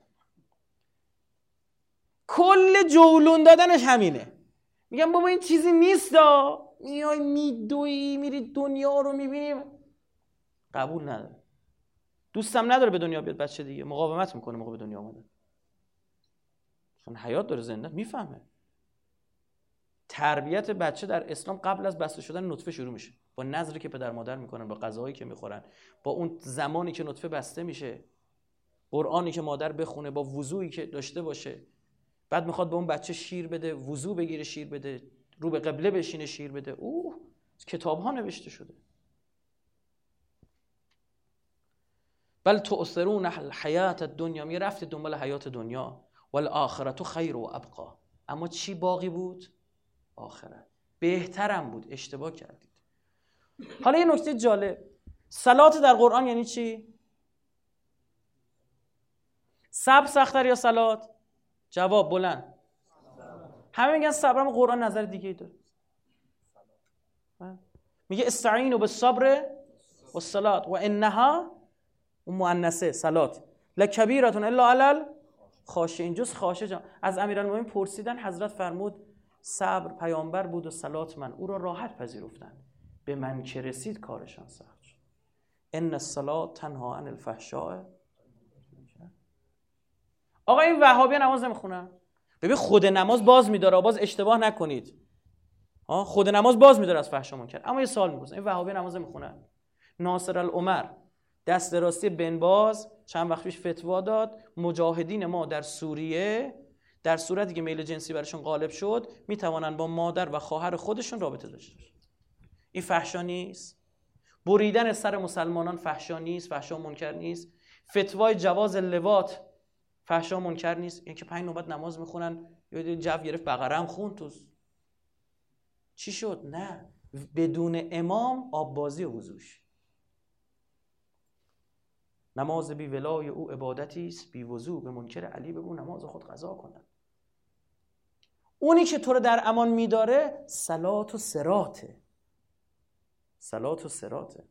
کل جولون دادنش همینه. میگم بابا این چیزی نیست، میای میدوی میری دنیا رو میبینیم، قبول نداره، دوستم نداره به دنیا بیاد بچه دیگه، مقاومت میکنه موقع به دنیا آمدن، چون حیات داره، زنده میفهمه. تربیت بچه در اسلام قبل از بسته شدن نطفه شروع میشه، با نظری که پدر مادر میکنن، با غذایی که میخورن، با اون زمانی که نطفه بسته میشه، قرآنی که مادر بخونه، با وضوئی که داشته باشه، بعد میخواد به اون بچه شیر بده، وضو بگیره شیر بده، رو به قبله بشینه شیر بده. کتاب ها نوشته شده. بل تؤثرون الحیات الدنیا، می رفت دنبال حیات دنیا، والآخرت خیر و ابقا، اما چی باقی بود؟ آخرت بهترم بود، اشتباه کردید. حالا یه نکته جالب، صلات در قرآن یعنی چی؟ صبر سخت‌تر یا صلات؟ جواب بلند. همه میگن صبر، اما قرآن نظر دیگه ای داره. میگه استعینوا بالصبر والصلاة و انها، اون مؤنثه صلات، لکبیرة الا علی الخاشعین، جز خاشع. از امیرالمومنین پرسیدن، حضرت فرمود صبر پیامبر بود و صلات من، او را راحت پذیرفتن، به من که رسید کارشان سخت شد. ان الصلاة تنها عن الفحشاء. آقا این وهابی نماز نمیخونن، ببین خود نماز باز میداره، باز اشتباه نکنید، خود نماز باز میداره از فحشا منکر. اما یه سوال میپرسم، این وهابی نماز نمیخونن؟ ناصر العمر دست راستی بن باز چند وقت پیش فتوا داد مجاهدین ما در سوریه در صورتی که میل جنسی براشون غالب شد میتوانن با مادر و خواهر خودشون رابطه داشته باشن. این فحشا نیست؟ بریدن سر مسلمانان فحشا نیست؟ فحشا منکر نیست؟ فتوای جواز لواط فحشا منکر نیست؟ این که 5 نوبت نماز میخونن، یه جو گرفت بقره هم خوند تو چی شد؟ نه، بدون امام آب بازی و وضوش. نماز بی ولای او عبادتی است، بی وضو به منکر علی بگو نماز خود قضا کنن. اونی که تو رو در امان میداره صلات و صراطه، صلات و صراطه.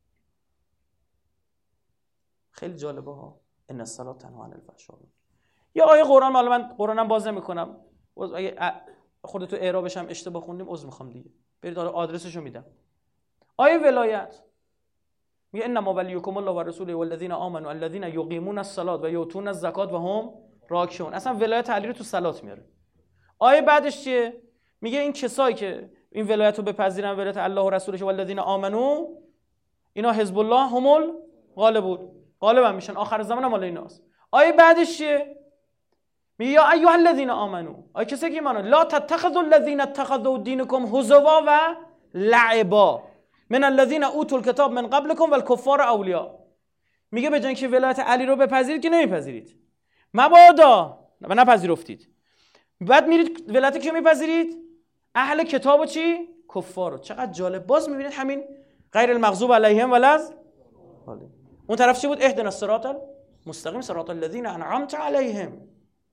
خیلی جالبه ها. ان الصلاة تنها عن الفحشاء. یا آیه قرآن، حالا من قرآنم باز نمی‌کنم، اگه خودت تو اعرابش هم اشتباه خوندیم عذر میخوام دیگه، برید حالا آدرسشو میدم. آیه ولایت میگه انما ولیکم الله و رسوله والذین آمنوا الذین یقیمون الصلاة و یؤتون الزکات و هم راکعون. اصلا ولایت علی رو تو صلات میاره. آیه بعدش چیه؟ میگه این کسایی که این ولایت رو بپذیرن، ولایت الله و رسولش والذین آمنوا، اینا حزب الله هم الغالبون، غالب میشن، آخر زمان مال ایناست. آیه بعدش چیه؟ میگه یا ایها الذین آمنوا، آیه کسی که ایمان، لا تتخذوا الذین اتخذوا دینکم هزوا و لعبا من الذین اوتوا الکتاب من قبلکم والکفار اولیاء. میگه به جای اینکه ولایت علی رو بپذیرید که نمیپذیرید، مبادا و نپذیرفتید، بعد میرید ولایت کیو میپذیرید؟ اهل کتابو چی؟ کفارو. چقدر جالب. باز میبینید همین غیر المغضوب علیهم ولا الضالین. اون طرف چی بود؟ اهدنا الصراط مستقیم صراط الذین انعمت علیهم.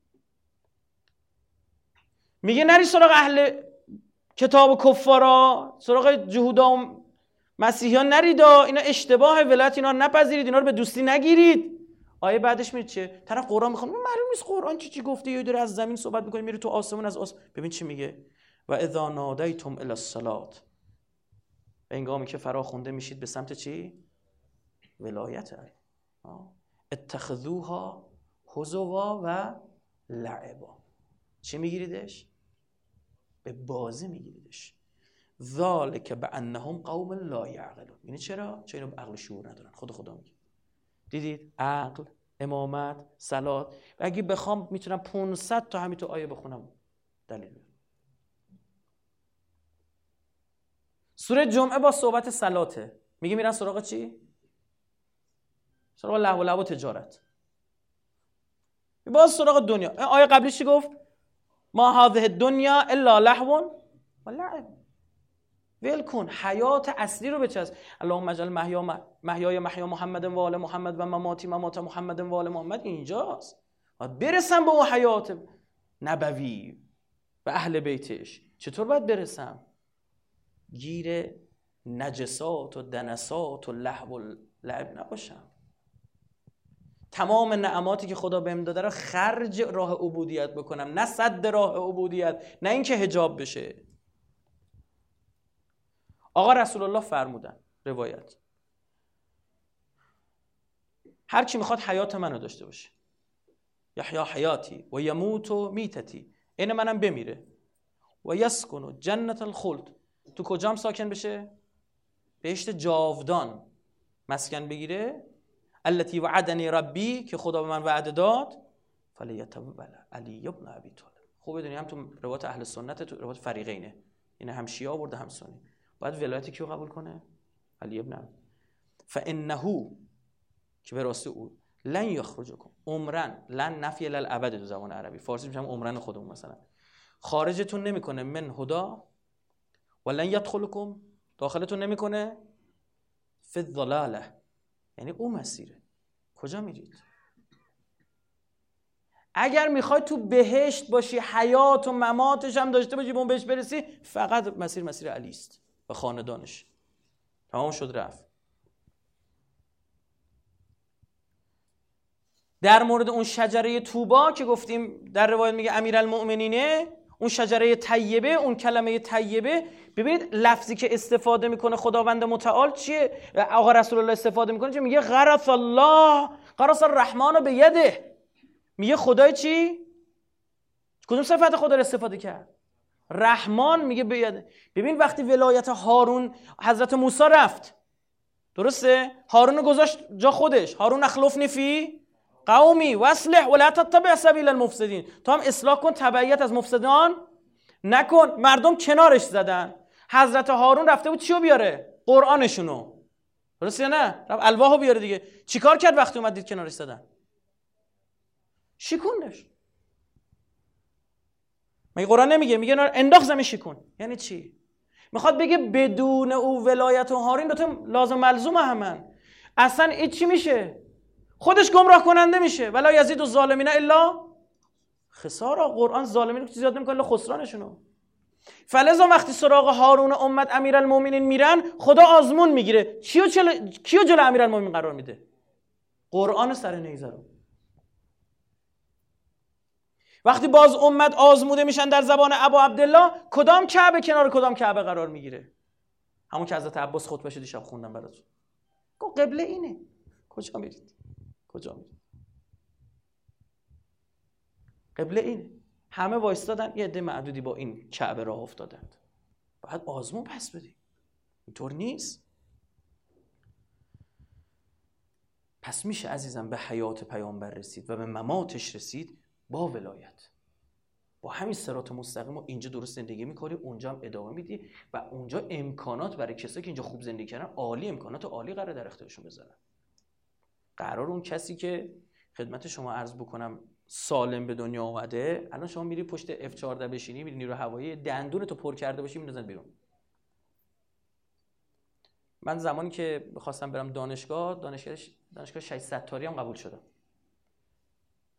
میگه نری سراغ اهل کتاب و کفارا، سراغ جهودا و مسیحیان نریدا، اینا اشتباه ولایت، اینا رو نپذیرید، اینا رو به دوستی نگیرید. آیه بعدش میره چه؟ طرف قرآن میخواد، معلوم نیست قرآن چی گفته، یه داره از زمین صحبت میکنه میره تو آسمون، از آسمون. ببین چی میگه، و اذا نادیتم الی الصلاة، هنگامی که فرا خونده میشید به سمت چی؟ ولایت. اتخذوها هزوا و لعبا. چی میگیریدش؟ به بازی میگیریدش. ذالک بانهم قوم لا یعقلون. یعنی چرا؟ چون اینا عقل و شعور ندارن. خدا میگه. دیدید؟ عقل، امامت، صلات. و اگه بخوام میتونم 500 تا همین تو آیه بخونم دلیل بیارم. سوره جمعه با صحبت صلاته. میگه میرن سراغ چی؟ سراغ لهو و لعب و تجارت. باز سراغ دنیا. آیه قبلی چی گفت؟ ما هذه الدنیا الا لهو و لعب. ول کن، حیات اصلی رو بچسب. اللهم اجعل محیای محیا محمد و آل محمد و مماتی ممات محمد و آل محمد. اینجاست. باید برسم به اون حیات نبوی و اهل بیتش. چطور باید برسم؟ گیر نجسات و دنسات و لهو و لعب نباشم. تمام نعماتی که خدا بهم داده رو خرج راه عبودیت بکنم، نه سد راه عبودیت، نه اینکه حجاب بشه. آقا رسول الله فرمودن، روایت، هر کی میخواد حیات منو داشته باشه، یحیا حیاتی و یموت و میتتی، این منم بمیره، و یسکن جنت الخلد، تو کجام ساکن بشه؟ بهشت جاودان مسکن بگیره. التی وعدنی ربی، که خدا به من وعده داد. فلیتوب علی ابن ابی طالب. خوب بدونی هم تو روایت اهل سنت، تو روایت فریقینه، این هم شیعه آورده هم سنی. باید ولایت کیو قبول کنه؟ علی ابن ابی. فانه، که به راستی او، لن یخرجکم عمرن، لن نفی للابد تو زبان عربی، فارسی میشم عمرن خودمون مثلا، خارجتون نمیکنه من هدا، ولن یدخلکم، داخلتون نمیکنه فی الضلاله، یعنی اون مسیره. کجا میرید؟ اگر میخوای تو بهشت باشی، حیات و مماتش هم داشته باشی، به اون بهشت برسی، فقط مسیر علی است و خاندانش. تمام شد رفت. در مورد اون شجره طوبا که گفتیم در روایت میگه امیرالمؤمنینه، اون شجره طیبه، اون کلمه طیبه، ببینید لفظی که استفاده میکنه خداوند متعال چیه؟ آقا رسول الله استفاده میکنه چه؟ میگه غرس الله، غرس الرحمن به یده. میگه خدای چی؟ کدوم صفت خدا رو استفاده کرد؟ رحمان. میگه به یده. ببین وقتی ولایت هارون، حضرت موسی رفت، درسته؟ هارون رو گذاشت جا خودش. هارون اخلفنی فی قومی واصلح ولا تتبع سبیل المفسدین. تو هم اصلاح کن، تبعیت از مفسدان نکن. مردم کنارش زدن. حضرت هارون رفته بود چیو بیاره؟ قرآنشونو. درسته یا نه؟ رفت الواحو بیاره دیگه. چیکار کرد وقتی اومد دید کنارش زدن؟ شکوندش. مگه قرآن نمیگه؟ میگه انداخت زمین شکون. یعنی چی؟ میخواد بگه بدون او ولایت و هارون دوتا لازم ملزوم همن. اصلا این چی میشه؟ خودش گمراه کننده میشه. ولا یزید الظالمین الا خسارا. قرآن ظالمین رو زیاد نمیکنه الا خسرانشونو. فلذا وقتی سراغ هارون امت امیرالمومنین میرن، خدا آزمون میگیره. کیو جلو امیرالمومنین قرار میده؟ قرآن سر نیزه رو. وقتی باز امت آزموده میشن در زبان ابا عبدالله، کدام کعبه کنار کدام کعبه قرار میگیره؟ همون که حضرت عباس خطبه شد دیشب خوندم براتون. گفت قبله اینه. کجا میرید؟ کجا میرید؟ قبله اینه. همه وایستادن، یه عده معدودی با این کعبه راه افتادند. باید آزمون پس بدی. اینطور نیست. پس میشه عزیزم به حیات پیامبر رسید و به مماتش رسید با ولایت، با همین صراط مستقیم. و اینجا درست زندگی میکنی، اونجا هم ادامه میدی و اونجا امکانات برای کسایی که اینجا خوب زندگی کردن عالی، امکانات عالی قرار در اختیارشون بذارن. قرار اون کسی که خدمت شما عرض بکنم سالم به دنیا اومده، الان شما میری پشت F14 بشینی، میری نیرو هوایی، دندونتو پر کرده باشی میندازن بیرون. من زمانی که خواستم برم دانشگاه 600 تاری هم قبول شدم.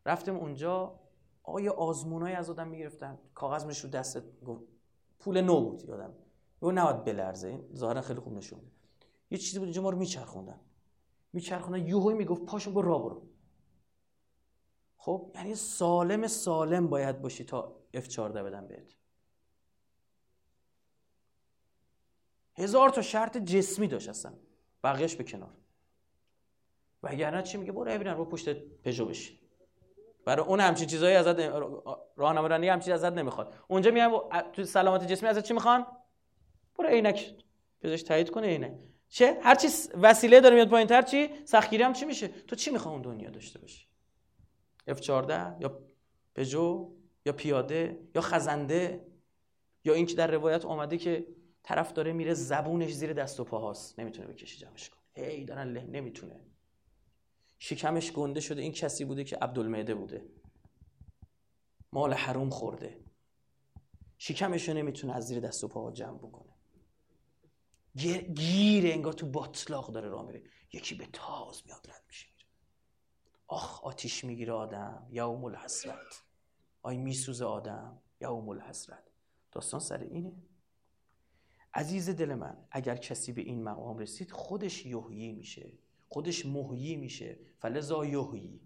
رفتیم اونجا، آقا یه آزمونایی از آدم میگرفتن، کاغذ می‌ریخت رو دستت، پول نو بود یادم، گفت نباید بلرزه، این ظاهرا خیلی خوب نشون میده. یه چیزی بود اینجا ما رو میچرخوندن یهو میگفت پاشو برو راه برو. خب یعنی سالم باید باشی تا F14 بدن بهت. 1000 تا شرط جسمی داشت اصلا، بقیه‌اش به کنار. وگرنه چی میگه؟ برو ببینن رو پشت پژو بشی. برای اون همچین چیزایی ازت راهنمایی همچین چیزی ازت نمیخواد. اونجا میگن تو سلامت جسمی ازت چی میخوان؟ برو عینک پزشک تایید کنه عینک. چه هر چی وسیله داره میاد پایین‌تر چی؟ سختگیری هم چی میشه؟ تو چی میخوای اون دنیا داشته باشی؟ F14 یا پژو یا پیاده یا خزنده، یا این که در روایت اومده که طرف داره میره زبونش زیر دست و پاهاست، نمیتونه بکشی جمعش کنه، هی دارن نمیتونه، شکمش گنده شده. این کسی بوده که عبدالمعده بوده، مال حروم خورده، شکمشو نمیتونه از زیر دست و پاها جمع بکنه، گیره، انگار تو باطلاق داره راه میره، یکی به تاز میاد رد میشه میره. آخ آتیش میگیره آدم، یوم الحسرت، آی میسوزه آدم، یوم الحسرت. داستان سر اینه. عزیز دل من، اگر کسی به این مقام رسید خودش یحیی میشه، خودش محیی میشه. فلذا یحیی،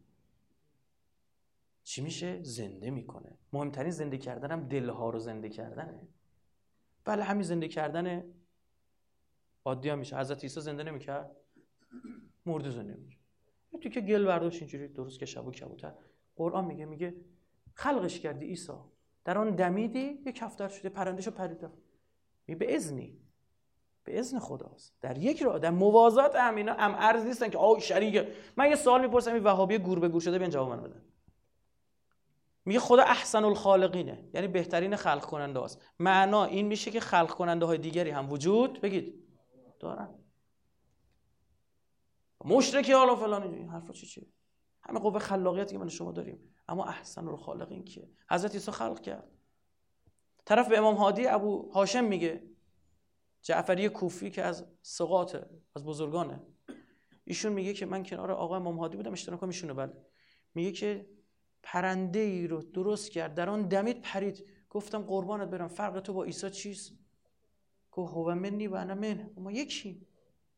چی میشه؟ زنده میکنه. مهمترین زنده کردن هم دلها رو زنده کردنه. بله همین زنده کردن عادی هم میشه. حضرت عیسی زنده نمیکرد؟ مرده زنده میشه. تو که گل برداشت اینجوری درست که شب و کبوتر. قرآن میگه خلقش کردی عیسی، در آن دمیدی یک کفتر شده، پرندهشو پریدم. به اذن خداست. در یک راه، در موازات اینا هم ارز نیستن که آو شریکه. من یه سوال میپرسم، این وهابی گور به گور شده بیان جواب من بدن. میگه خدا احسن الخالقینه، یعنی بهترین خلق کننده است. معنا این میشه که خلق کننده های دیگری هم وجود بگید دارن. مشرکی حالا فلان این حرفا چیه؟ همه قوه خلاقیتی که من شما داریم، اما احسن الخالقین کیه؟ حضرت عیسی خلق کرد. طرف به امام هادی ابو هاشم میگه، جعفری کوفی که از ثقات از بزرگانه، ایشون میگه که من کنار آقا امام هادی بودم، اشتراکم ایشونه. بله میگه که پرنده ای رو درست کرد، در آن دمید پرید. گفتم قربانت برم، فرق تو با عیسی چیست؟ گفت هو منی و انا منه، ما یکیم.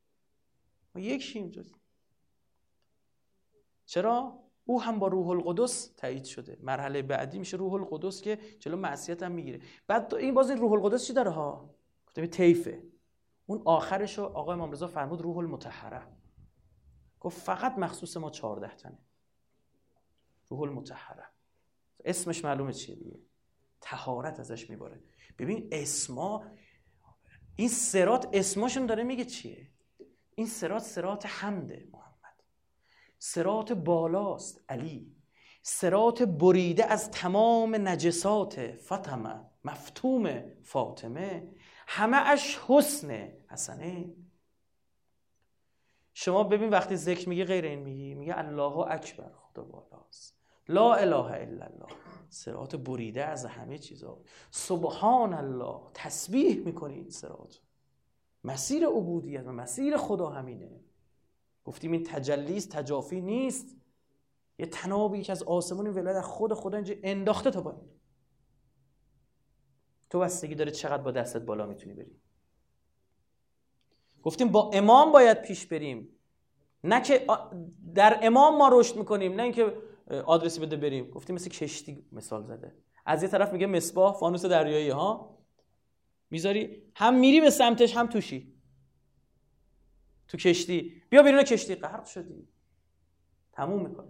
چرا؟ او هم با روح القدس تایید شده. مرحله بعدی میشه روح القدس که جلو معصیت هم میگیره. بعد این روح القدس چی داره ها؟ گفتم طیفه. اون آخرشو آقا امام رضا فرمود روح المطهره. گفت فقط مخصوص ما 14 تنه. روح المطهره اسمش معلومه چیه دیگه، طهارت ازش میباره. ببین اسما، این صراط اسماشون داره میگه چیه. این صراط حمده محمد، صراط بالاست علی، صراط بریده از تمام نجسات فاطمه، مفتوم فاطمه، همه اش حسن حسنه. شما ببین وقتی ذکر میگه غیر این میگه الله اکبر، خدا بالاست، لا اله الا الله، صراط بریده از همه چیزا، سبحان الله، تسبیح میکنی این صراط. مسیر عبودیت و مسیر خدا همینه. گفتیم این تجلیست، تجافی نیست، یه تنابی که از آسمون ولایت خدا اینجا انداخته تا پایین. تو بستگی داره چقدر با دستت بالا میتونی بری. گفتیم با امام باید پیش بریم، نه که در امام ما رشد میکنیم، نه اینکه آدرسی بده بریم. گفتیم مثل کشتی مثال زده، از یه طرف میگه مصباح فانوس دریایی ها، میذاری هم میری به سمتش هم توشی تو کشتی، بیا بیرون کشتی غرق شدی، تموم میکنه.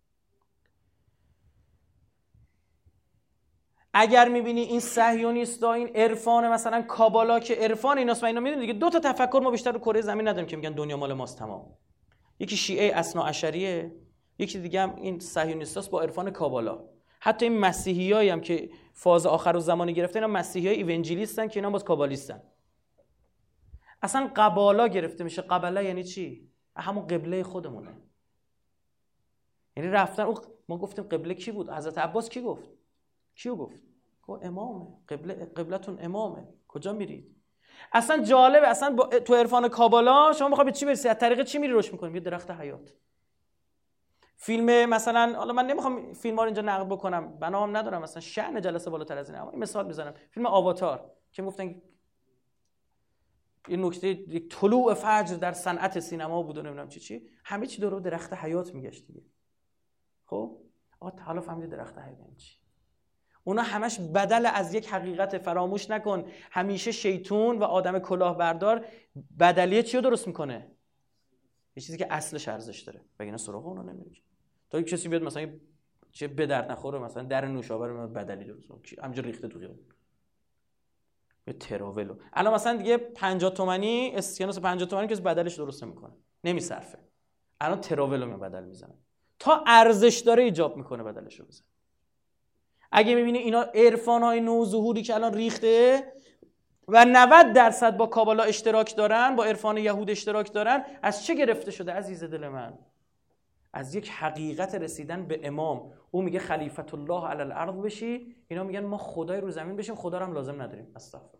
اگر میبینی این صهیونیستا، این عرفان مثلا کابالا که عرفان ایناست و اینا، میدونید دیگه دو تا تفکر ما بیشتر رو کره زمین نداریم که میگن دنیا مال ماست تمام. یکی شیعه اثناعشریه، یکی دیگه هم این صهیونیستاست با عرفان کابالا. حتی این مسیحیایی هم که فاز آخر زمانی گرفتن، اینا مسیحیای ایونجلیستن که اینا باز کابالیستن. اصلا قبالا گرفته میشه. قبله یعنی چی؟ همون قبله خودمونه. یعنی رفتن ما گفتیم قبله کی بود؟ حضرت عباس کی گفت؟ کیو گفت؟ گفت امامه. قبلتون امامه. کجا میرید؟ اصلا جالبه، اصلا تو عرفان کابالا شما میخوای به چی برسی؟ از طریق چی میری رشد میکنی؟ یه درخت حیات. فیلم مثلا، حالا من نمیخوام فیلم ها رو اینجا نقد بکنم، بنام ندارم، مثلا شأن جلسه بالاتر از اینه، اما این مثال میزنم. فیلم آواتار که گفتن یه نکته، یک طلوع فجر در صنعت سینما بود و نمیدونم چی، همه چی دور درخت حیات میگشت دیگه. خب حالا فهمیدی درخت حیات یعنی چی؟ اونا همش بدل از یک حقیقت. فراموش نکن همیشه شیطون و آدم کلاهبردار بدلیه چی رو درست میکنه؟ یه چیزی که اصلش ارزش داره. بگینا سراغ اونا نمیره. تا یک کسی بیاد مثلا چه به درد نخوره، مثلا در نوشابه بدلی درست کنه، همینجا ریخته تو خیابون، یه تراولو الان مثلا دیگه 50 تومانی اسکناس 50 تومانی که بدلش درست نمیکنه، نمیصرفه. الان تراولو می بدل میزنه تا ارزش داره ایجاب میکنه بدلش رو بزنه. اگه میبینی اینا عرفان‌های نوظهوری که الان ریخته و 90% با کابالا اشتراک دارن، با عرفان یهود اشتراک دارن، از چه گرفته شده عزیز دل من؟ از یک حقیقت رسیدن به امام. او میگه خلیفت الله علی الارض بشی، اینا میگن ما خدای رو زمین بشیم، خدا رو هم لازم نداریم. استغفر.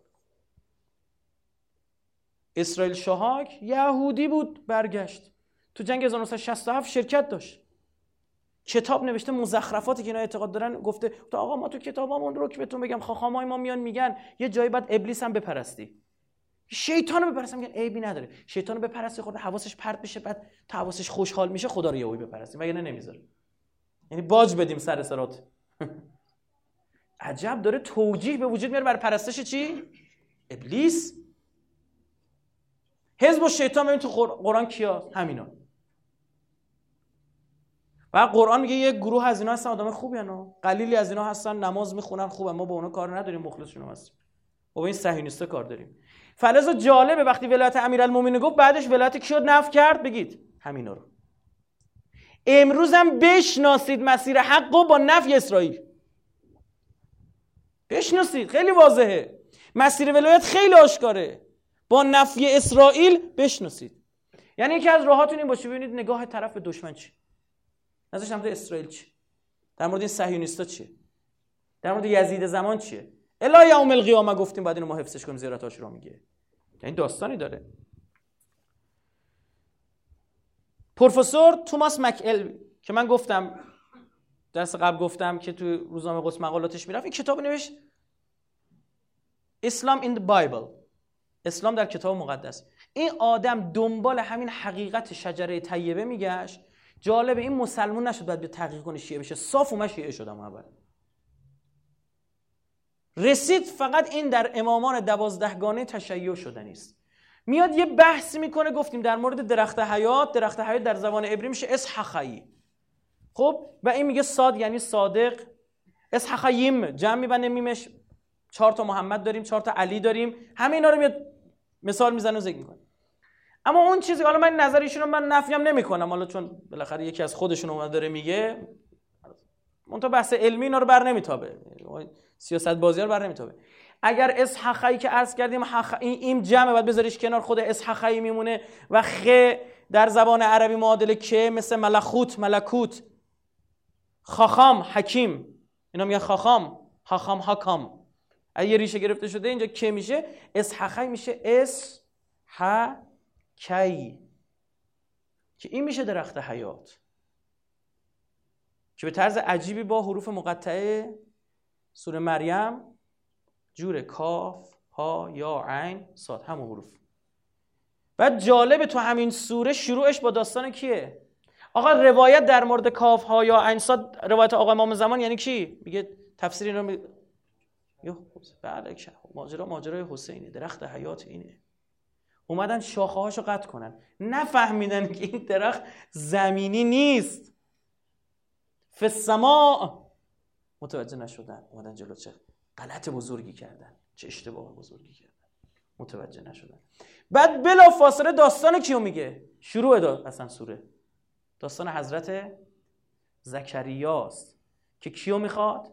اسرائیل شاهاک یهودی بود، برگشت تو جنگ 1967 شرکت داشت، کتاب نوشته، مزخرفاتی که اینا اعتقاد دارن گفته تو آقا ما تو کتابامون رو که بهتون بگم خاخامای ما میان میگن یه جایی بعد ابلیس هم بپرستی، شیطان رو بپرستی، میگن عیبی نداره شیطان رو بپرستی، خود حواسش پرت بشه، بعد تا حواسش خوشحال میشه خدا رو یهویی بپرستی، وگرنه نمیذاره. یعنی باج بدیم سر صراط. عجب داره توجیه به وجود میاره برای پرستش چی؟ ابلیس. حزب الشیطان ببین تو قرآن کیا؟ همینا. و قرآن میگه یک گروه از اینا هستن آدم خوبی هستن، قلیلی از اینا هستن نماز میخونن خوبه، ما با اونا کار نداریم، مخلصشون هستیم، ما با این صهیونیستا کار داریم. فلذا جالبه وقتی ولایت امیرالمومنین گفت بعدش ولایت کیو نفی کرد؟ بگید همینا رو. امروز هم بشناسید مسیر حقو با نفی اسرائیل. بشناسید، خیلی واضحه. مسیر ولایت خیلی آشکاره. با نفی اسرائیل بشناسید. یعنی یکی از راهاتون این باشه ببینید نگاه طرف به دشمن چی؟ نظرش در مورد اسرائیل چیه؟ در مورد این صهیونیستا چیه؟ در مورد یزید زمان چیه؟ الی یوم القیامه گفتیم بعد اینو ما حفظش کنیم، زیارت عاشورا میگه. یعنی داستانی داره. پروفسور توماس مک‌ال که من گفتم درس قبل گفتم که تو روزنامه قدس مقالاتش میرفت، این کتاب نوشت اسلام این دی بایبل، اسلام در کتاب مقدس. این آدم دنبال همین حقیقت شجره طیبه میگشت. جالبه این مسلمون نشد بعد به تحقیق کنه شیعه بشه، صاف اومد شیعه شدم اول. رسید فقط این در امامان 12 گانه تشیع شدنی است. میاد یه بحث میکنه، گفتیم در مورد درخت حیات. درخت حیات در زبان عبری میشه اسحخایی. خب و این میگه صاد یعنی صادق، اسحخیم جمع میبنده میمش، 4 تا محمد داریم، 4 تا علی داریم، همه اینا رو میاد مثال میزنه و ذکر میکنه. اما اون چیزی، حالا من نظر ایشون رو من نفیم نمیکنم، حالا چون بالاخره یکی از خودشون اومد داره میگه، منتها بحث علمی اینا رو بر نمیتابه، سیاست بازی ها رو بر نمیتابه. اگر اسحخی که عرض کردیم این جمع بعد بذاریش کنار، خود اسحخی میمونه و خ در زبان عربی معادل که مثل ملخوت ملکوت، خاخام حکیم، اینا میگن خاخام حاخام حکام. اگه ریشه گرفته شده اینجا که میشه، اسحخی میشه اس ح کی، که این میشه درخت حیات که به طرز عجیبی با حروف مقطعه سوره مریم جوره، کاف ها یا عین صاد، همون حروف. بعد جالبه تو همین سوره شروعش با داستان کیه؟ آقا روایت در مورد کاف ها یا عین صاد، روایت آقا امام زمان یعنی کی؟ میگه تفسیر اینا بله ماجرای حسینه، درخت حیات اینه. اومدن شاخه هاشو قطع کنن، نفهمیدن که این درخت زمینی نیست، فی السماء، متوجه نشدن، اومدن جلو چه غلط بزرگی کردن، چه اشتباه بزرگی کردن، متوجه نشدن. بعد بلا فاصله داستان کیو میگه؟ شروع اصلا سوره داستان حضرت زکریاست که کیو میخواد؟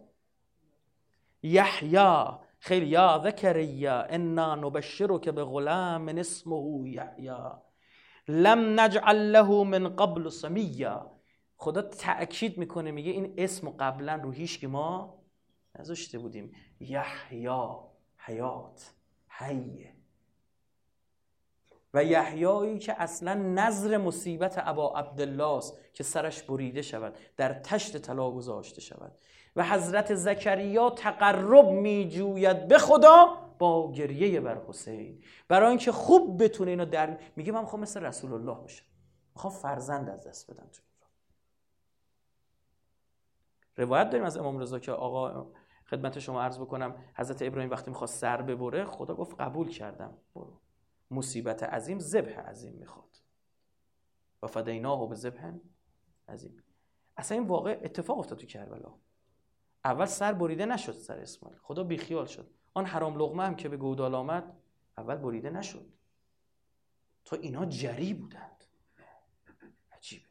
یحیی. خیلی یا زکریا انا نبشرک بغلام اسمه یحیی لم نجعل له من قبل سمیا. خدا تأکید میکنه، میگه این اسم قبلا رو هیچ که ما نذاشته بودیم. یحیی، حیات، حیه. و یحیایی که اصلا نظر مصیبت ابا عبدالله است که سرش بریده شود، در تشت طلا گذاشته شود. و حضرت زکریا تقرب می جوید به خدا با گریه بر حسین، برای اینکه خوب بتونه اینو در میگه من میخوام مثل رسول الله بشم، میخوام فرزند از دست بدم. روایت داریم از امام رضا که آقا خدمت شما عرض بکنم حضرت ابراهیم وقتی میخواست سر ببره خدا گفت قبول کردم، برو. مصیبت عظیم ذبح عظیم میخواد. و فدیناه بذبح عظیم. اصلا این واقع اتفاق افتاد تو کربلا. اول سر بریده نشد سر اسماعیل، خدا بیخیال شد. آن حرام لقمه هم که به گودال آمد اول بریده نشد، تا اینا جری بودند. عجیبه.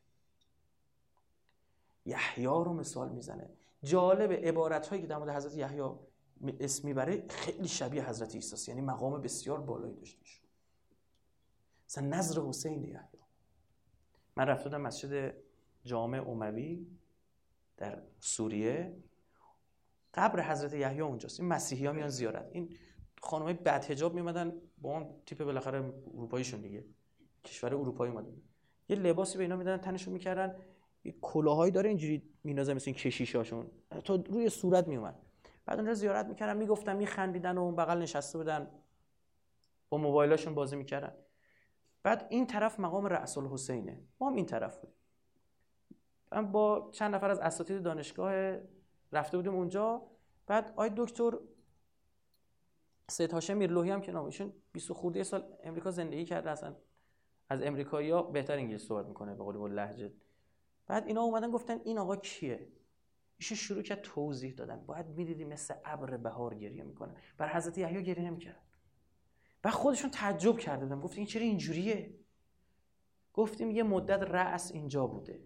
یحیی رو مثال میزنه. جالب عبارت هایی که در مورد حضرت یحیی اسم میبره خیلی شبیه حضرت عیسی است، یعنی مقام بسیار بالایی داشته. مثلا نظر حسین یحیی. من رفته بودم مسجد جامع اموی در سوریه، قبر حضرت یحیی اونجاست. این مسیحی‌ها میان زیارت، این خانمای بدحجاب میومدن با اون تیپ بالاخره اروپاییشون دیگه، کشور اروپایی اومدن، یه لباسی به اینا میدادن تنشون میکردن، یه کلاهایی داره اینجوری مینازه مثل این کشیشاشون تا روی صورت میومد. بعد اونجا زیارت میکردن، میگفتن، میخندیدن و اون بغل نشسته بودن با موبایلاشون بازی میکردن. بعد این طرف مقام رأس الحسینه، ما هم این طرف بودیم. من با چند نفر از اساتید دانشگاه رفته بودیم اونجا. بعد آقای دکتر سید هاشم میرلوحی هم که نامشون 20 خورده سال امریکا زندگی کرده، اصلا از امریکایی‌ها بهتر انگلیسی صحبت میکنه به قول با لهجه. بعد اینا اومدن گفتن این آقا کیه؟ ایشون شروع کرد توضیح دادن. باید میدیدی مثل ابر بهار گریه میکنه، بر حضرت یحیی گریه نمیکرد. بعد خودشون تعجب کرده بودن، گفتن این چرا اینجوریه؟ گفتیم یه مدت رأس اینجا بوده،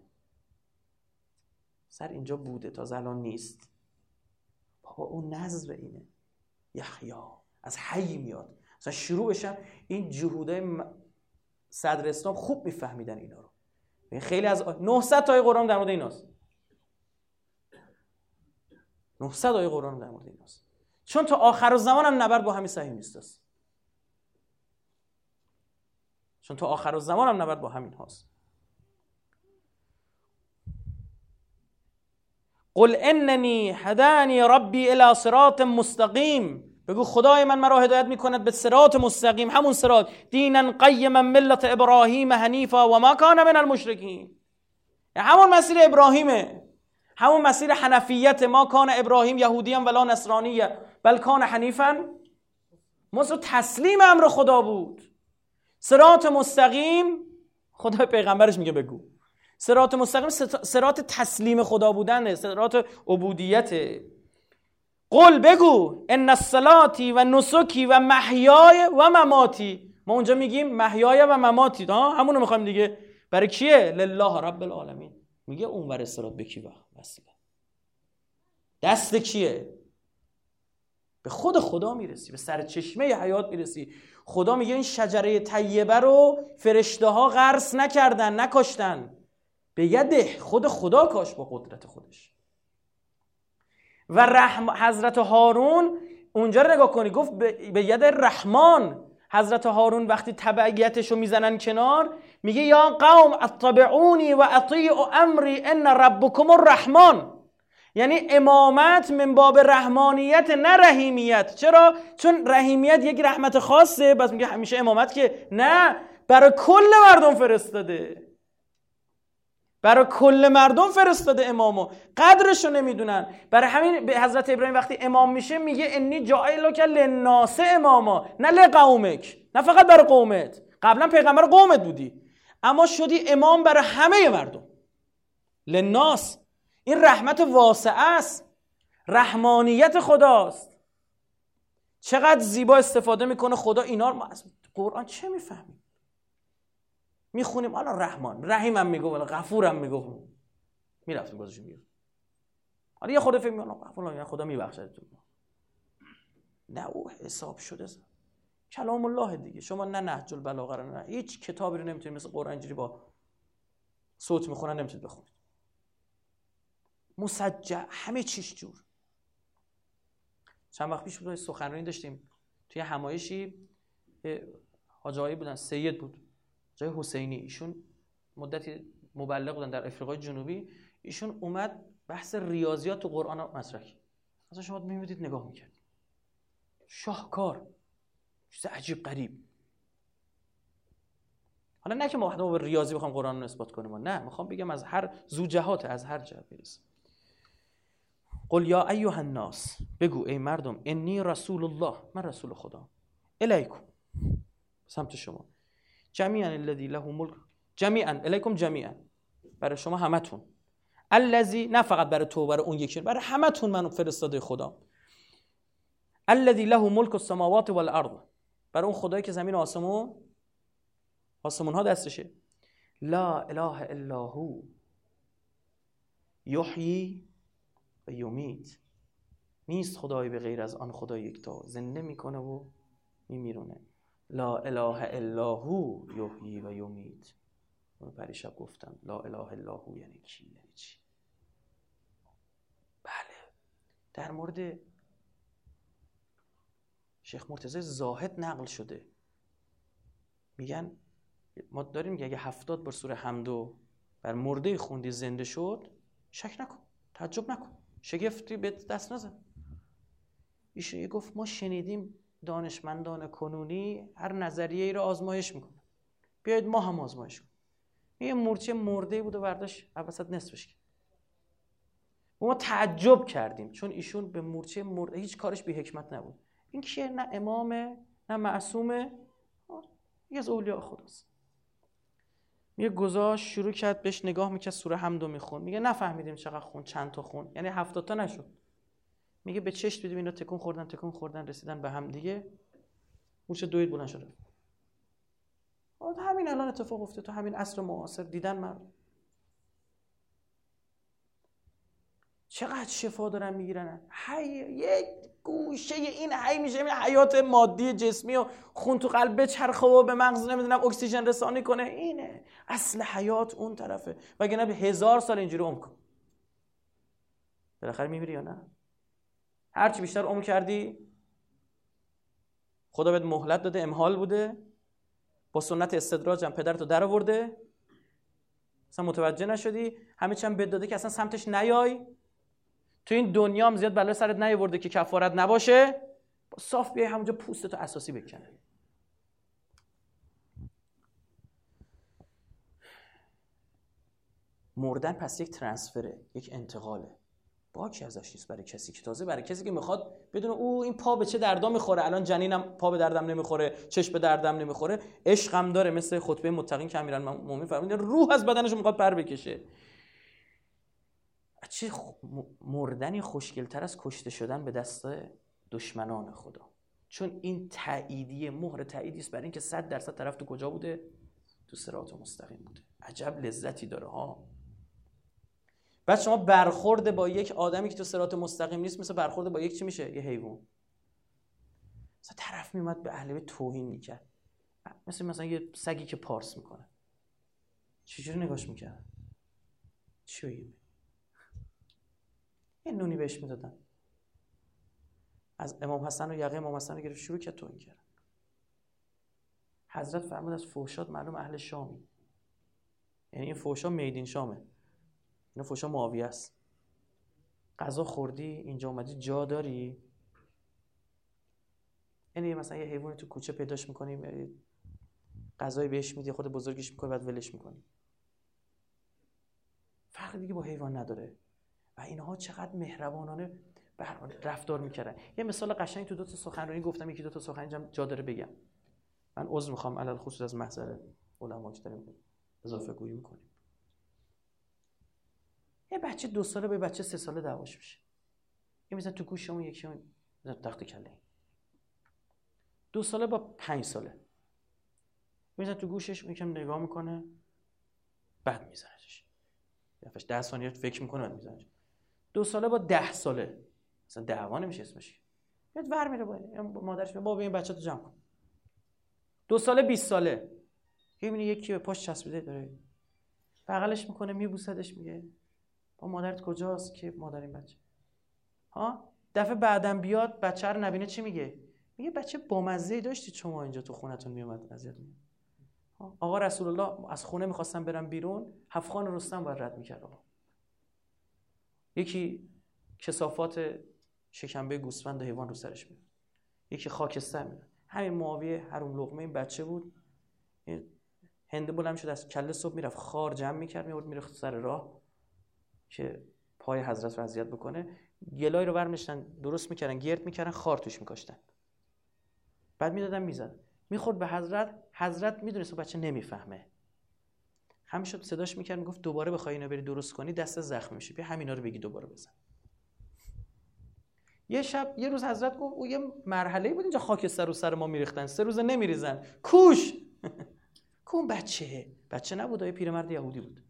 سر اینجا بوده، تا الان نیست. بابا اون نظر اینه. یحیی از حی میاد. مثلا شروع بشن این جهودای صدر اسلام خوب میفهمیدن اینا رو. خیلی از 900 آیه قرآن در مورد ایناست. 900 آیه قرآن در مورد ایناست. چون تا آخر الزمان هم نبرد با همین صحیح نیست. چون تا آخر الزمان هم نبرد با همین هاست. قل اننی هدانی ربی الی صراط مستقیم، بگو خدای من مرا هدایت میکند به صراط مستقیم، همون صراط دینا قیما ملت ابراهیم حنیفا و ما کان من المشرکین، همون مسیر ابراهیمه، همون مسیر حنفیت. ما کان ابراهیم یهودیا ولا نصرانیه بل کان حنیفا، مسلم تسلیم امر خدا بود. صراط مستقیم خدا پیغمبرش میگه بگو صراط مستقیم، صراط تسلیم خدا بودن، صراط عبودیت. قل بگو ان الصلاتی و نسکی و محیای و مماتی، ما اونجا میگیم محیای و مماتی، همونو میخوایم دیگه. برای کیه؟ لله رب العالمین. میگه اونور صراط به کی وصله؟ دست کیه؟ به خود خدا میرسی، به سر چشمه حیات میرسی. خدا میگه این شجره طیبه رو فرشته ها غرس نکردن، نکاشتن، به یده خود خدا کاش با قدرت خودش. و حضرت هارون اونجا رو نگاه کنی، گفت به ید رحمان. حضرت هارون وقتی تبعیتش رو میزنن کنار، میگه یا قوم اتبعونی و اطیعوا امری ان ربکم الرحمن. یعنی امامت من باب رحمانیت نه رحیمیت. چرا؟ چون رحیمیت یک رحمت خاصه، بس میگه همیشه امامت که نه، برای کل مردم فرستاده، برای کل مردم فرستاده امامو، قدرشو نمیدونن. برای همین به حضرت ابراهیم وقتی امام میشه میگه انی جاعلک للناس اماما، نه لقومک، نه فقط برای قومت. قبلا پیغمبر قومت بودی، اما شدی امام برای همه مردم، للناس. این رحمت واسعه است، رحمانیت خداست. چقدر زیبا استفاده میکنه خدا اینا رو. ما از قرآن چه میفهمیم؟ میخونیم حالا رحمان، رحیمم میگه، ولی غفورم میگه، میرفتیم بازش میگه، حالا یه خورده فکر میکنم خدا میبخشدتون. نه، او حساب شده کلام الله دیگه. شما نه نهج البلاغه رو، نه هیچ کتابی رو نمیتونید مثل قرآن اینجوری با صوت میخونن نمیتونید بخونید. مسجع، همه چیش جور. چند وقت پیش بود سخنرانی داشتیم توی همایشی، حاج آقایی بودن، سید بود جای حسینی، ایشون مدتی مبلغ بودن در افریقای جنوبی، ایشون اومد بحث ریاضیات تو قرآن مطرح کرد. مثلا شما می‌بینید نگاه می‌کرد، شاهکار، چیز عجیب غریب. حالا نه که ما به ریاضی بخوام قرآن رو اثبات کنیم، نه، میخوام بگم از هر زوجهات، از هر جهت برسه. قل یا ایها الناس، بگو ای مردم، انی رسول الله، من رسول خدا، الیکم، سمت شما، جمیعا الذی له ملک، جمیعا الیکم، جمیعا، برای شما همتون، الذی، نه فقط برای تو، برای اون یکی، برای همتون من فرستاده خدا، الذی له ملک السماوات والارض، برای اون خدایی که زمین و آسمون ها دستشه، لا اله الا هو یحیی و یمیت، نیست خدایی به غیر از آن خدای یکتا، زنده میکنه و میمیرونه. لا اله الا هو یحیی و یمیت. پریشب گفتم لا اله الا هو یعنی کی، یعنی چی؟ بله، در مورد شیخ مرتضی زاهد نقل شده، میگن ما داریم میگه اگه 70 بار سوره حمدو بر مرده خوندی زنده شد، شک نکن، تعجب نکن، شگفتی به دست نزن. ایشون گفت ما شنیدیم دانشمندان کنونی هر نظریه ای رو آزمایش میکنن، بیایید ما هم آزمایش کنیم. یه مورچه مرده بود و برداشت وسط نصفش کرد. ما تعجب کردیم چون ایشون به مورچه مرده هیچ کارش بی حکمت نبود. این کیه؟ نه امامه، نه معصومه، یه از اولیاء خداست. میگه گذاشت شروع کرد بهش نگاه میکرد، سوره حمدو میخون، میگه نفهمیدیم چقدر خون، چند تا خون، یعنی 70 تا نشد. میگه به چشم دیدیم اینا تکون خوردن رسیدن به هم دیگه، مورچه دوید بلند شد. همین الان اتفاق افتاد تو همین عصر معاصر، دیدن مردم چقدر شفا دارن میگیرن. یک گوشه این حی میشه، این حیات مادی جسمی و خون تو قلب بچرخه و به مغز نمیدونم اکسیژن رسانی کنه، اینه اصل حیات، اون طرفه. وگرنه به 1000 سال اینجوری عمر کن، بالاخره میمیری یا نه؟ هرچی بیشتر عمر کردی خدا بهت مهلت داده، امهال بوده، با سنت استدراج هم پدرتو در آورده، اصلا متوجه نشدی، همه چی هم بهت داده که اصلا سمتش نیای. تو این دنیا هم زیاد بلا سرت نیاورده که کفارت نباشه، با صاف بیای همونجا پوستتو اساسی بکنه. مردن پس یک ترانسفره، یک انتقاله، باکی ازش نیست برای کسی که تازه، برای کسی که میخواد بدونه او این پا به چه دردا میخوره، الان جنینم پا به دردم نمیخوره، چشم به دردم نمیخوره، عشقم داره، مثل خطبه متقین که امیرالمومنین فرمودن روح از بدنش میخواد پر بکشه. چه مردنی خوشگل‌تر از کشته شدن به دست دشمنان خدا، چون این تأییدیه، مهر تأییدی است برای اینکه 100% طرف تو کجا بوده؟ تو صراط مستقیم بوده. عجب لذتی داره ها. بعد شما برخورد با یک آدمی که تو صراط مستقیم نیست مثل برخورد با یک چی میشه؟ یه حیوان. مثلا طرف میومد به اهل بیت توهین میکرد، مثلا یه سگی که پارس میکنه، چجوری نگاش میکرد؟ چی یه نونی بهش میدادن، از امام حسن و یقه امام حسن رو گرفت شروع کرد توهین کردن. حضرت فرمود از فحشات معلوم اهل شامی، یعنی این فحشا میدین شامه، اینا فحشا معاویه است. غذا خوردی اینجا اومدی جا داری، یعنی مثلا یه حیوانی تو کوچه پیداش میکنی، غذای بهش میدی، خود بزرگش میکنی بعد ولش میکنی، فرق دیگه با حیوان نداره. و اینها چقدر مهربانانه رفتار میکردن. یه مثال قشنگ تو 2 تا سخنرانی گفتم، یکی 2 تا سخنرانی جا داره بگم. من عذر میخوام علل خصوص از محضر علما که داریم اضافه گویی میکنیم. یه بچه 2 ساله با بچه 3 ساله دعواش میشه، یه مثلا تو گوشمون یکی مثلا تخت کله، 2 ساله با 5 ساله مثلا تو گوشش یکم نگاه میکنه بعد میزنهش، یعنی 10 ثانیه فکر میکنه بعد میزنهش. 2 ساله با 10 ساله مثلا دعوا نمیشه اسمش، میاد ور میره با مادرش، بابا این بچه‌تو جمع کن. 2 ساله 20 ساله میبینی یکی به پاش چسبیده داره، بغلش میکنه میبوسدش، میگه با مادرت کجاست؟ که مادر این بچه ها. دفعه بعدم بیاد بچه رو نبینه چی میگه؟ میگه بچه بامزه‌ای داشتید شما اینجا تو خونتون میومد اذیت می‌کرد. آقا رسول الله از خونه میخواستم برم بیرون، هفت‌خان رستم باید رد میکرد. یکی کثافات شکمبه گوسفند و حیوان رو سرش میاد، یکی خاکستر میاد. همین معاویه حروم لقمه این بچه بود، هنده بلند شد از کله صبح میرفت خار جمع میکرد میورد میرفت سر راه که پای حضرت رو اذیت بکنه. گلای رو برمی‌داشتن درست میکردن، گرد میکردن، خار توش میکاشتن، بعد میدادن میزدن، میخورد به حضرت. حضرت میدونست بچه نمیفهمه، همیشه صداش میکرد میگفت دوباره بخوای اینو بری درست کنی دست زخم میشه، بیا همینا رو بگی دوباره بزن. یه روز حضرت گفت او یه مرحله‌ای بود اینجا خاکستر رو سر ما میریختن، 3 روز نمیریزن، کوش. کون بچه نبود، یه پیرمرد یهودی بود.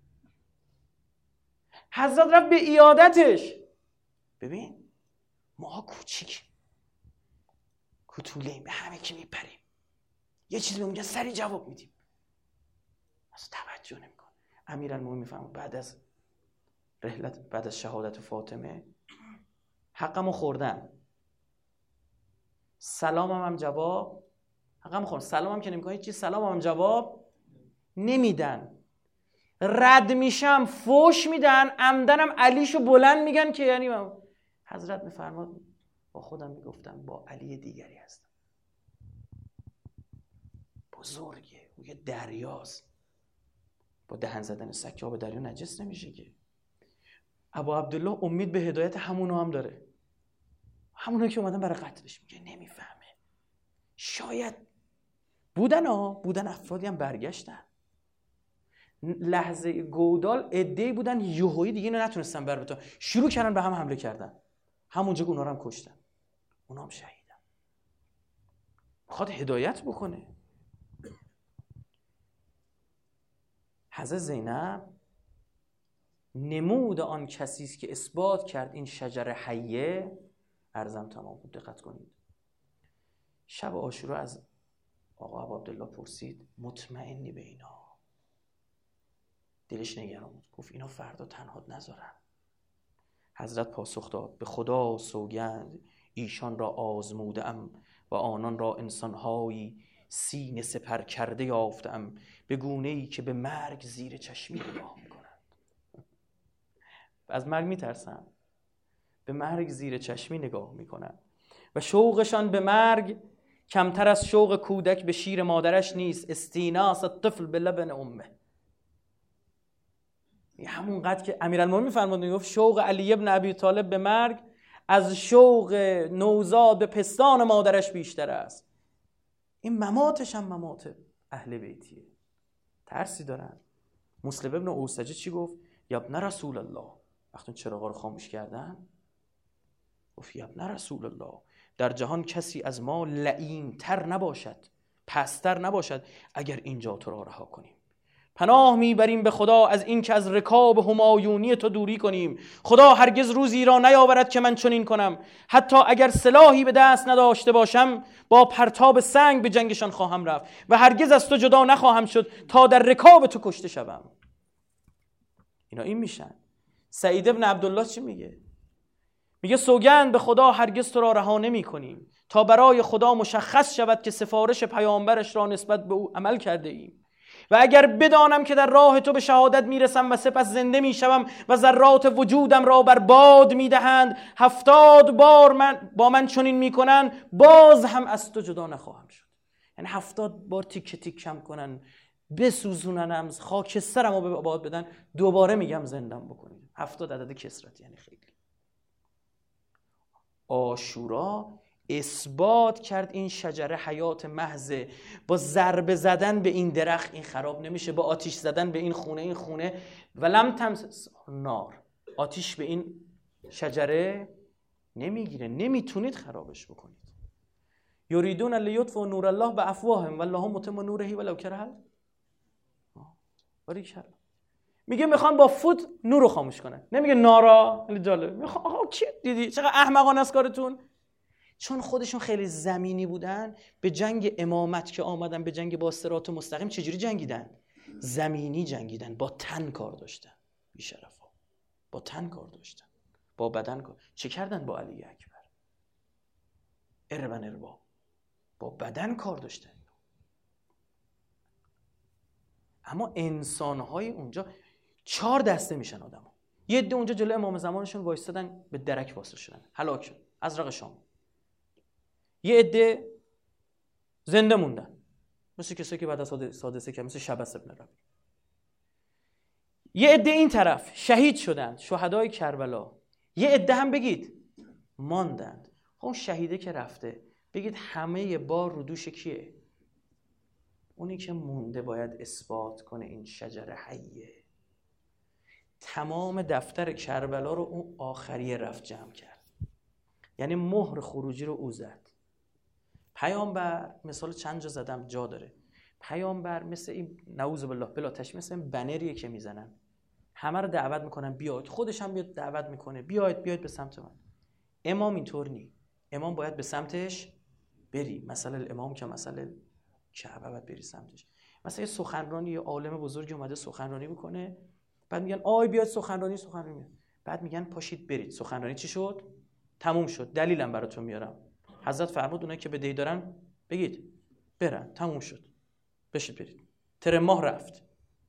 حضرت رفت به عیادتش. ببین ما کوچیک کوتوله‌ایم، به همه کی میپریم، یه چیزی به اونجا سری جواب میدیم، اصلا توجه نمیکنه. امیرالمومنین میفهمه بعد از رحلت، بعد از شهادت فاطمه حقمو خوردن، سلامم هم جواب، حقمو خوردن، سلامم که نمیکنه چی، سلامم هم جواب نمیدن، رد میشم فوش میدن، عمدنم علیشو بلند میگن که یعنی من. حضرت میفرماد با خودم میگفتم با علی دیگری هستم، بزرگه، او یه دریاست، با دهن زدن سکه آب دریا نجس نمیشه که. ابا عبدالله امید به هدایت همونو هم داره، همونو که اومدن برای قتلش، میگه نمیفهمه. شاید بودن افرادی هم برگشتن، لحظه گودال عده‌ای بودن یهویی دیگه اینو نتونستن بر بتون، شروع کردن به هم حمله کردن، همونجا اونا رو هم کشتن، اونا هم شهیدن. میخواد هدایت بکنه. حضرت زینب نمود آن کسی است که اثبات کرد این شجره حیه. عرضم تمام بود، دقت کنید. شب عاشورا از آقا ابو عبدالله پرسید مطمئنی به اینا؟ دلش نگران بود، گفت اینا فردا تنهات نذارن. حضرت پاسخ داد به خدا سوگند ایشان را آزمودم و آنان را انسانهایی سینه سپر کرده یافتم، به گونه‌ای که به مرگ زیر چشمی نگاه میکنند. از مرگ میترسن، به مرگ زیر چشمی نگاه میکنند و شوقشان به مرگ کمتر از شوق کودک به شیر مادرش نیست. استیناس الطفل به لبن امه. همونقدر که امیرالمومنین میفرمود، میگفت شوق علی ابن ابی طالب به مرگ از شوق نوزاد به پستان مادرش بیشتر است. این مماتش هم ممات اهل بیتیه، ترسی دارن. مسلم ابن اوسجه چی گفت؟ یا ابن رسول الله، وقتی چراغا رو خاموش کردن گفت یا ابن رسول الله، در جهان کسی از ما لعین تر نباشد، پستر نباشد اگر اینجا تو را رها کنیم. پناه میبریم به خدا از این که از رکاب همایونی تو دوری کنیم. خدا هرگز روزی را نیاورد که من چنین کنم، حتی اگر سلاحی به دست نداشته باشم با پرتاب سنگ به جنگشان خواهم رفت و هرگز از تو جدا نخواهم شد تا در رکاب تو کشته شوم. اینا این میشن. سعید ابن عبدالله چی میگه؟ میگه سوگند به خدا هرگز تو را رها نمی کنیم تا برای خدا مشخص شود که سفارش پیامبرش را نسبت به او عمل کرده ایم، و اگر بدانم که در راه تو به شهادت میرسم و سپس زنده میشوم و ذرات وجودم را بر باد میدهند، 70 بار با من چنین میکنن، باز هم از تو جدا نخواهم شد. یعنی 70 بار تیکه تیکم کنن، بسوزوننم، خاکسترمو به باد بدن، دوباره میگم زندم بکنید. 70 عدد کسرت، یعنی خیلی. عاشورا اثبات کرد این شجره حیات محضه. با ضربه زدن به این درخت این خراب نمیشه، با آتیش زدن به این خونه ولم تمس نار، آتیش به این شجره نمیگیره، نمیتونید خرابش بکنید. یریدون لیطفئوا نور الله بافواههم والله متم نوره ولو کره. باریکلا. میگه میخوان با فوت نور رو خاموش کنن، نمیگه نارا. خیلی جالب. آقا کی دیدی چقدر احمقانه است کارتون. چون خودشون خیلی زمینی بودن، به جنگ امامت که آمدن، به جنگ با صراط مستقیم چجوری جنگیدن؟ زمینی جنگیدن، با تن کار داشتن. بی‌شرفا با تن کار داشتن، با بدن کار. چه کردن با علی اکبر؟ اربا با بدن کار داشته. اما انسان‌های اونجا 4 دسته میشن آدم‌ها. یه عده اونجا جلوی امام زمانشون وایستادن، به درک واصل شدن، هلاک شدن، ازرق شام. یه عده زنده موندن، مثل کسایی که بعد از حادثه که مثل شبس ابن ربیع. یه عده این طرف شهید شدند، شهدای کربلا. یه عده هم بگید ماندند. اون شهیده که رفته، بگید همه بار رو دوش کیه؟ اونی که مونده باید اثبات کنه این شجره حیه. تمام دفتر کربلا رو اون آخریه رفت جمع کرد، یعنی مهر خروجی رو او زد. پیامبر مثال چند جا زدم جا داره. پیامبر مثل این نعوذ بالله بلا تشبیه، مثل این بنریه که میزنن همه رو دعوت میکنن بیاید، خودش هم بیاد دعوت میکنه بیاید به سمت من. امام اینطور نی. امام باید به سمتش بری. مثلا الامام که مثلا کعبه باید بری سمتش. مثلا یه سخنرانی، یه عالم بزرگی اومده سخنرانی میکنه، بعد میگن آی بیاد سخنرانی میاد. بعد میگن پاشید برید. سخنرانی چی شد؟ تموم شد. دلیلم براتون میارم. حضرت فرمود اونایی که بدهی دارن بگید برن، تموم شد، بشید برید. تر ماه رفت.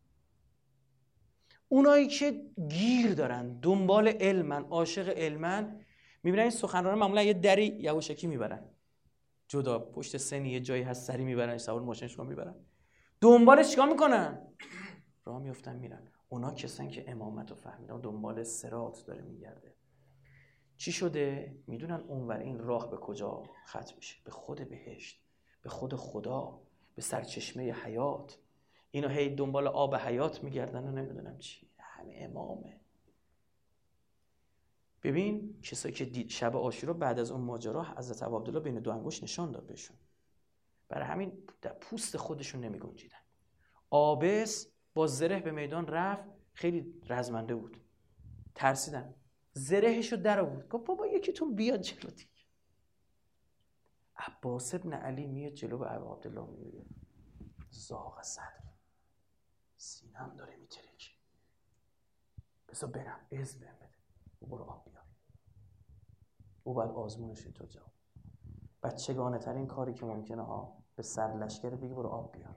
اونایی که گیر دارن، دنبال علمن، عاشق علمن، میبینن این سخنرانی معمولا یه دری یواشکی میبرن، جدا پشت سنی یه جایی هست سری میبرن، سوار ماشینشون میبرن، دنبالش چیکار میکنن؟ راه میافتن میرن. اونا کسان که امامت رو فهمیدن، دنبال صراط داره میگرده. چی شده؟ میدونن اونور این راه به کجا ختم میشه؟ به خود بهشت، به خود خدا، به سرچشمه حیات. اینو هی دنبال آب حیات میگردن و نمیدونم چی. همه امامه. ببین کسایی که دید شب عاشورا بعد از اون ماجرا حضرت ابوعبدالله بین دو انگشت نشان داد بهشون. برای همین در پوست خودشون نمیگنجیدن. عابس با زره به میدان رفت، خیلی رزمنده بود، ترسیدن، زرهشو در آورد، گفت بابا یکیتون بیاد جلو دیگه. عباس ابن علی میاد جلو به ابوعبدالله میگه زاغ صدر، سینم داره میترکه، بذار برم، اذن بهم بده، برو آب بیار. او بعد آزمونش اینطور جواب. بچگانه ترین کاری که ممکنه به سر لشکر بگی برو آب بیار.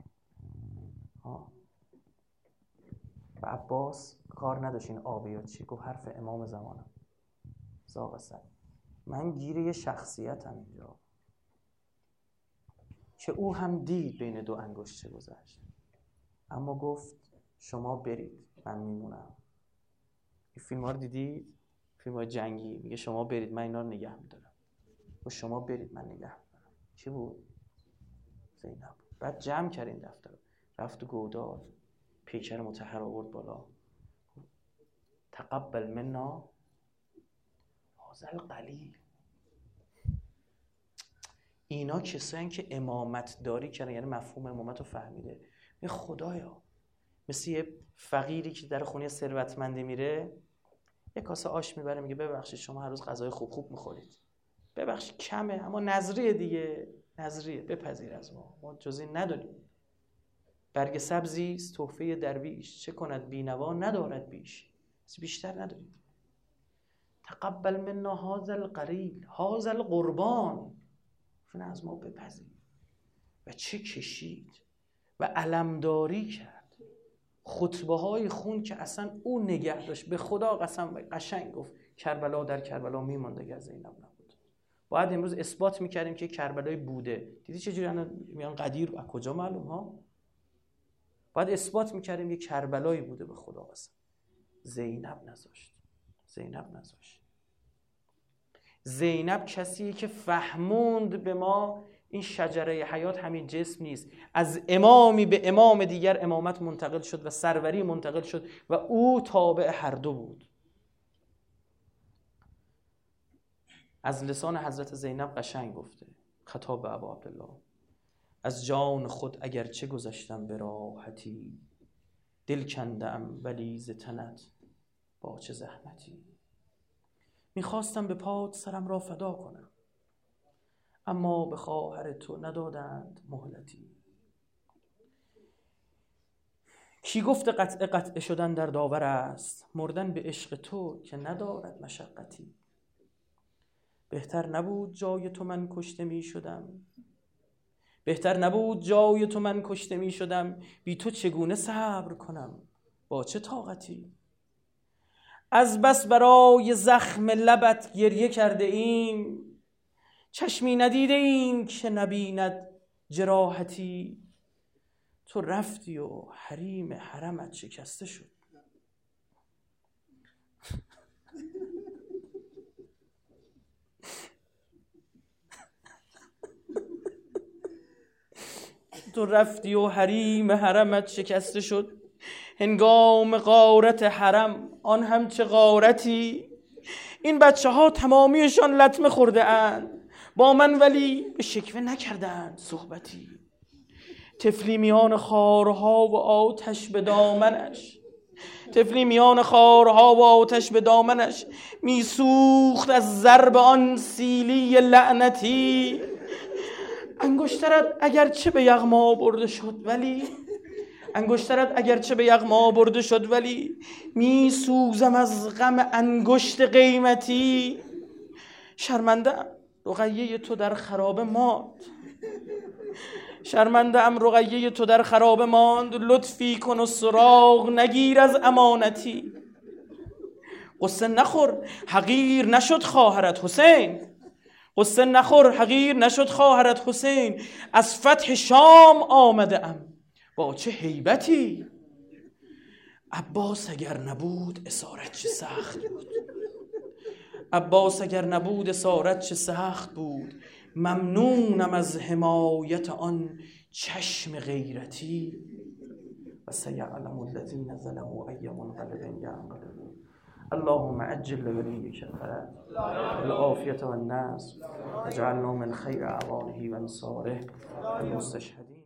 و عباس کار نداشت این آب یا چی، گفت حرف امام زمانم، زاغ صدر. من گیر یه شخصیتم اینجا که او هم دید بین دو انگشت چه گذشت، اما گفت شما برید من میمونم. این فیلم ها رو دیدید؟ فیلم های جنگی میگه شما برید من اینا رو نگه میدارم، و شما برید من نگه میدارم. چی بود؟ زینب. بعد جمع کرد این دفتر رو، رفت و گودال پیکر مطهر آورد بالا، تقبل منا هذا القلیل. اینا کسایی که امامت داری کردن، یعنی مفهوم امامت رو فهمیده. به خدایا مثل یه فقیری که در خونه ثروتمندی میره، یه کاسه آش میبره، میگه ببخشید شما هر روز غذای خوب میخورید، ببخشید کمه اما نظریه دیگه، نظریه بپذیر از ما جز این نداریم. برگ سبزی است تحفه درویش، چه کند بینوا ندارد بیشتر ندارید. تقبل منا هذا القلیل هذا القربان، فن از ما بپذیر. و چه کشید و علمداری کرد، خطبه های خون که اصلا او نگه داشت. به خدا قسم قشنگ گفت کربلا در کربلا میماند اگر زینب نبود. باید امروز اثبات میکردیم که کربلای بوده. دیدی چجوری میان قدیر از کجا معلوم ها؟ باید اثبات میکردیم یه کربلایی بوده. به خدا قسم زینب نذاشت. زینب کسیه که فهموند به ما این شجره حیات همین جسم نیست، از امامی به امام دیگر امامت منتقل شد و سروری منتقل شد و او تابع هر دو بود. از لسان حضرت زینب قشنگ گفته خطاب به ابوعبدالله، از جان خود اگرچه گذشتم به راحتی، دل کندم ولی ز تنت با چه زحمتی. میخواستم به پات سرم را فدا کنم، اما به خواهر تو ندادند مهلتی. کی گفت قطع شدن در داور است، مردن به عشق تو که ندارد مشقتی. بهتر نبود جای تو من کشته می شدم، بهتر نبود جای تو من کشته می شدم، بی تو چگونه صبر کنم با چه طاقتی؟ از بس برای زخم لبت گریه کرده ایم، چشمی ندیده ایم که نبیند جراحتی. تو رفتی و حریم حرمت شکسته شد. تو رفتی و حریم حرمت شکسته شد. هنگام غارت حرم آن هم چه غارتی. این بچه ها تمامیشان لطمه خورده اند، با من ولی به شکوه نکردند صحبتی. طفلی میان خارها و آتش به دامنش، طفلی میان خارها و آتش به دامنش، میسوخت از ضرب آن سیلی لعنتی. انگشترت اگرچه به یغما برده شد ولی، انگشترت اگرچه به یغما برده شد ولی، می سوزم از غم انگشت قیمتی. شرمنده رقیه تو در خرابه ماند، شرمنده ام رقیه تو در خرابه ماند. لطفی کن و سراغ نگیر از امانتی. قصه نخور حقیر نشد خواهرت حسین، قصه نخور حقیر نشد خواهرت حسین. از فتح شام آمده ام با چه هیبتی. عباس اگر نبود اسارت چه سخت بود، عباس اگر نبود اسارت چه سخت بود. ممنونم از حمایت آن چشم غیرتی. و سیعلم الذین ظلموا ای منقلب ینقلبون. اللهم عجل لوليك الفرج والعافية والنصر، واجعلنا من خير اعوانه و انصاره المستشهدين.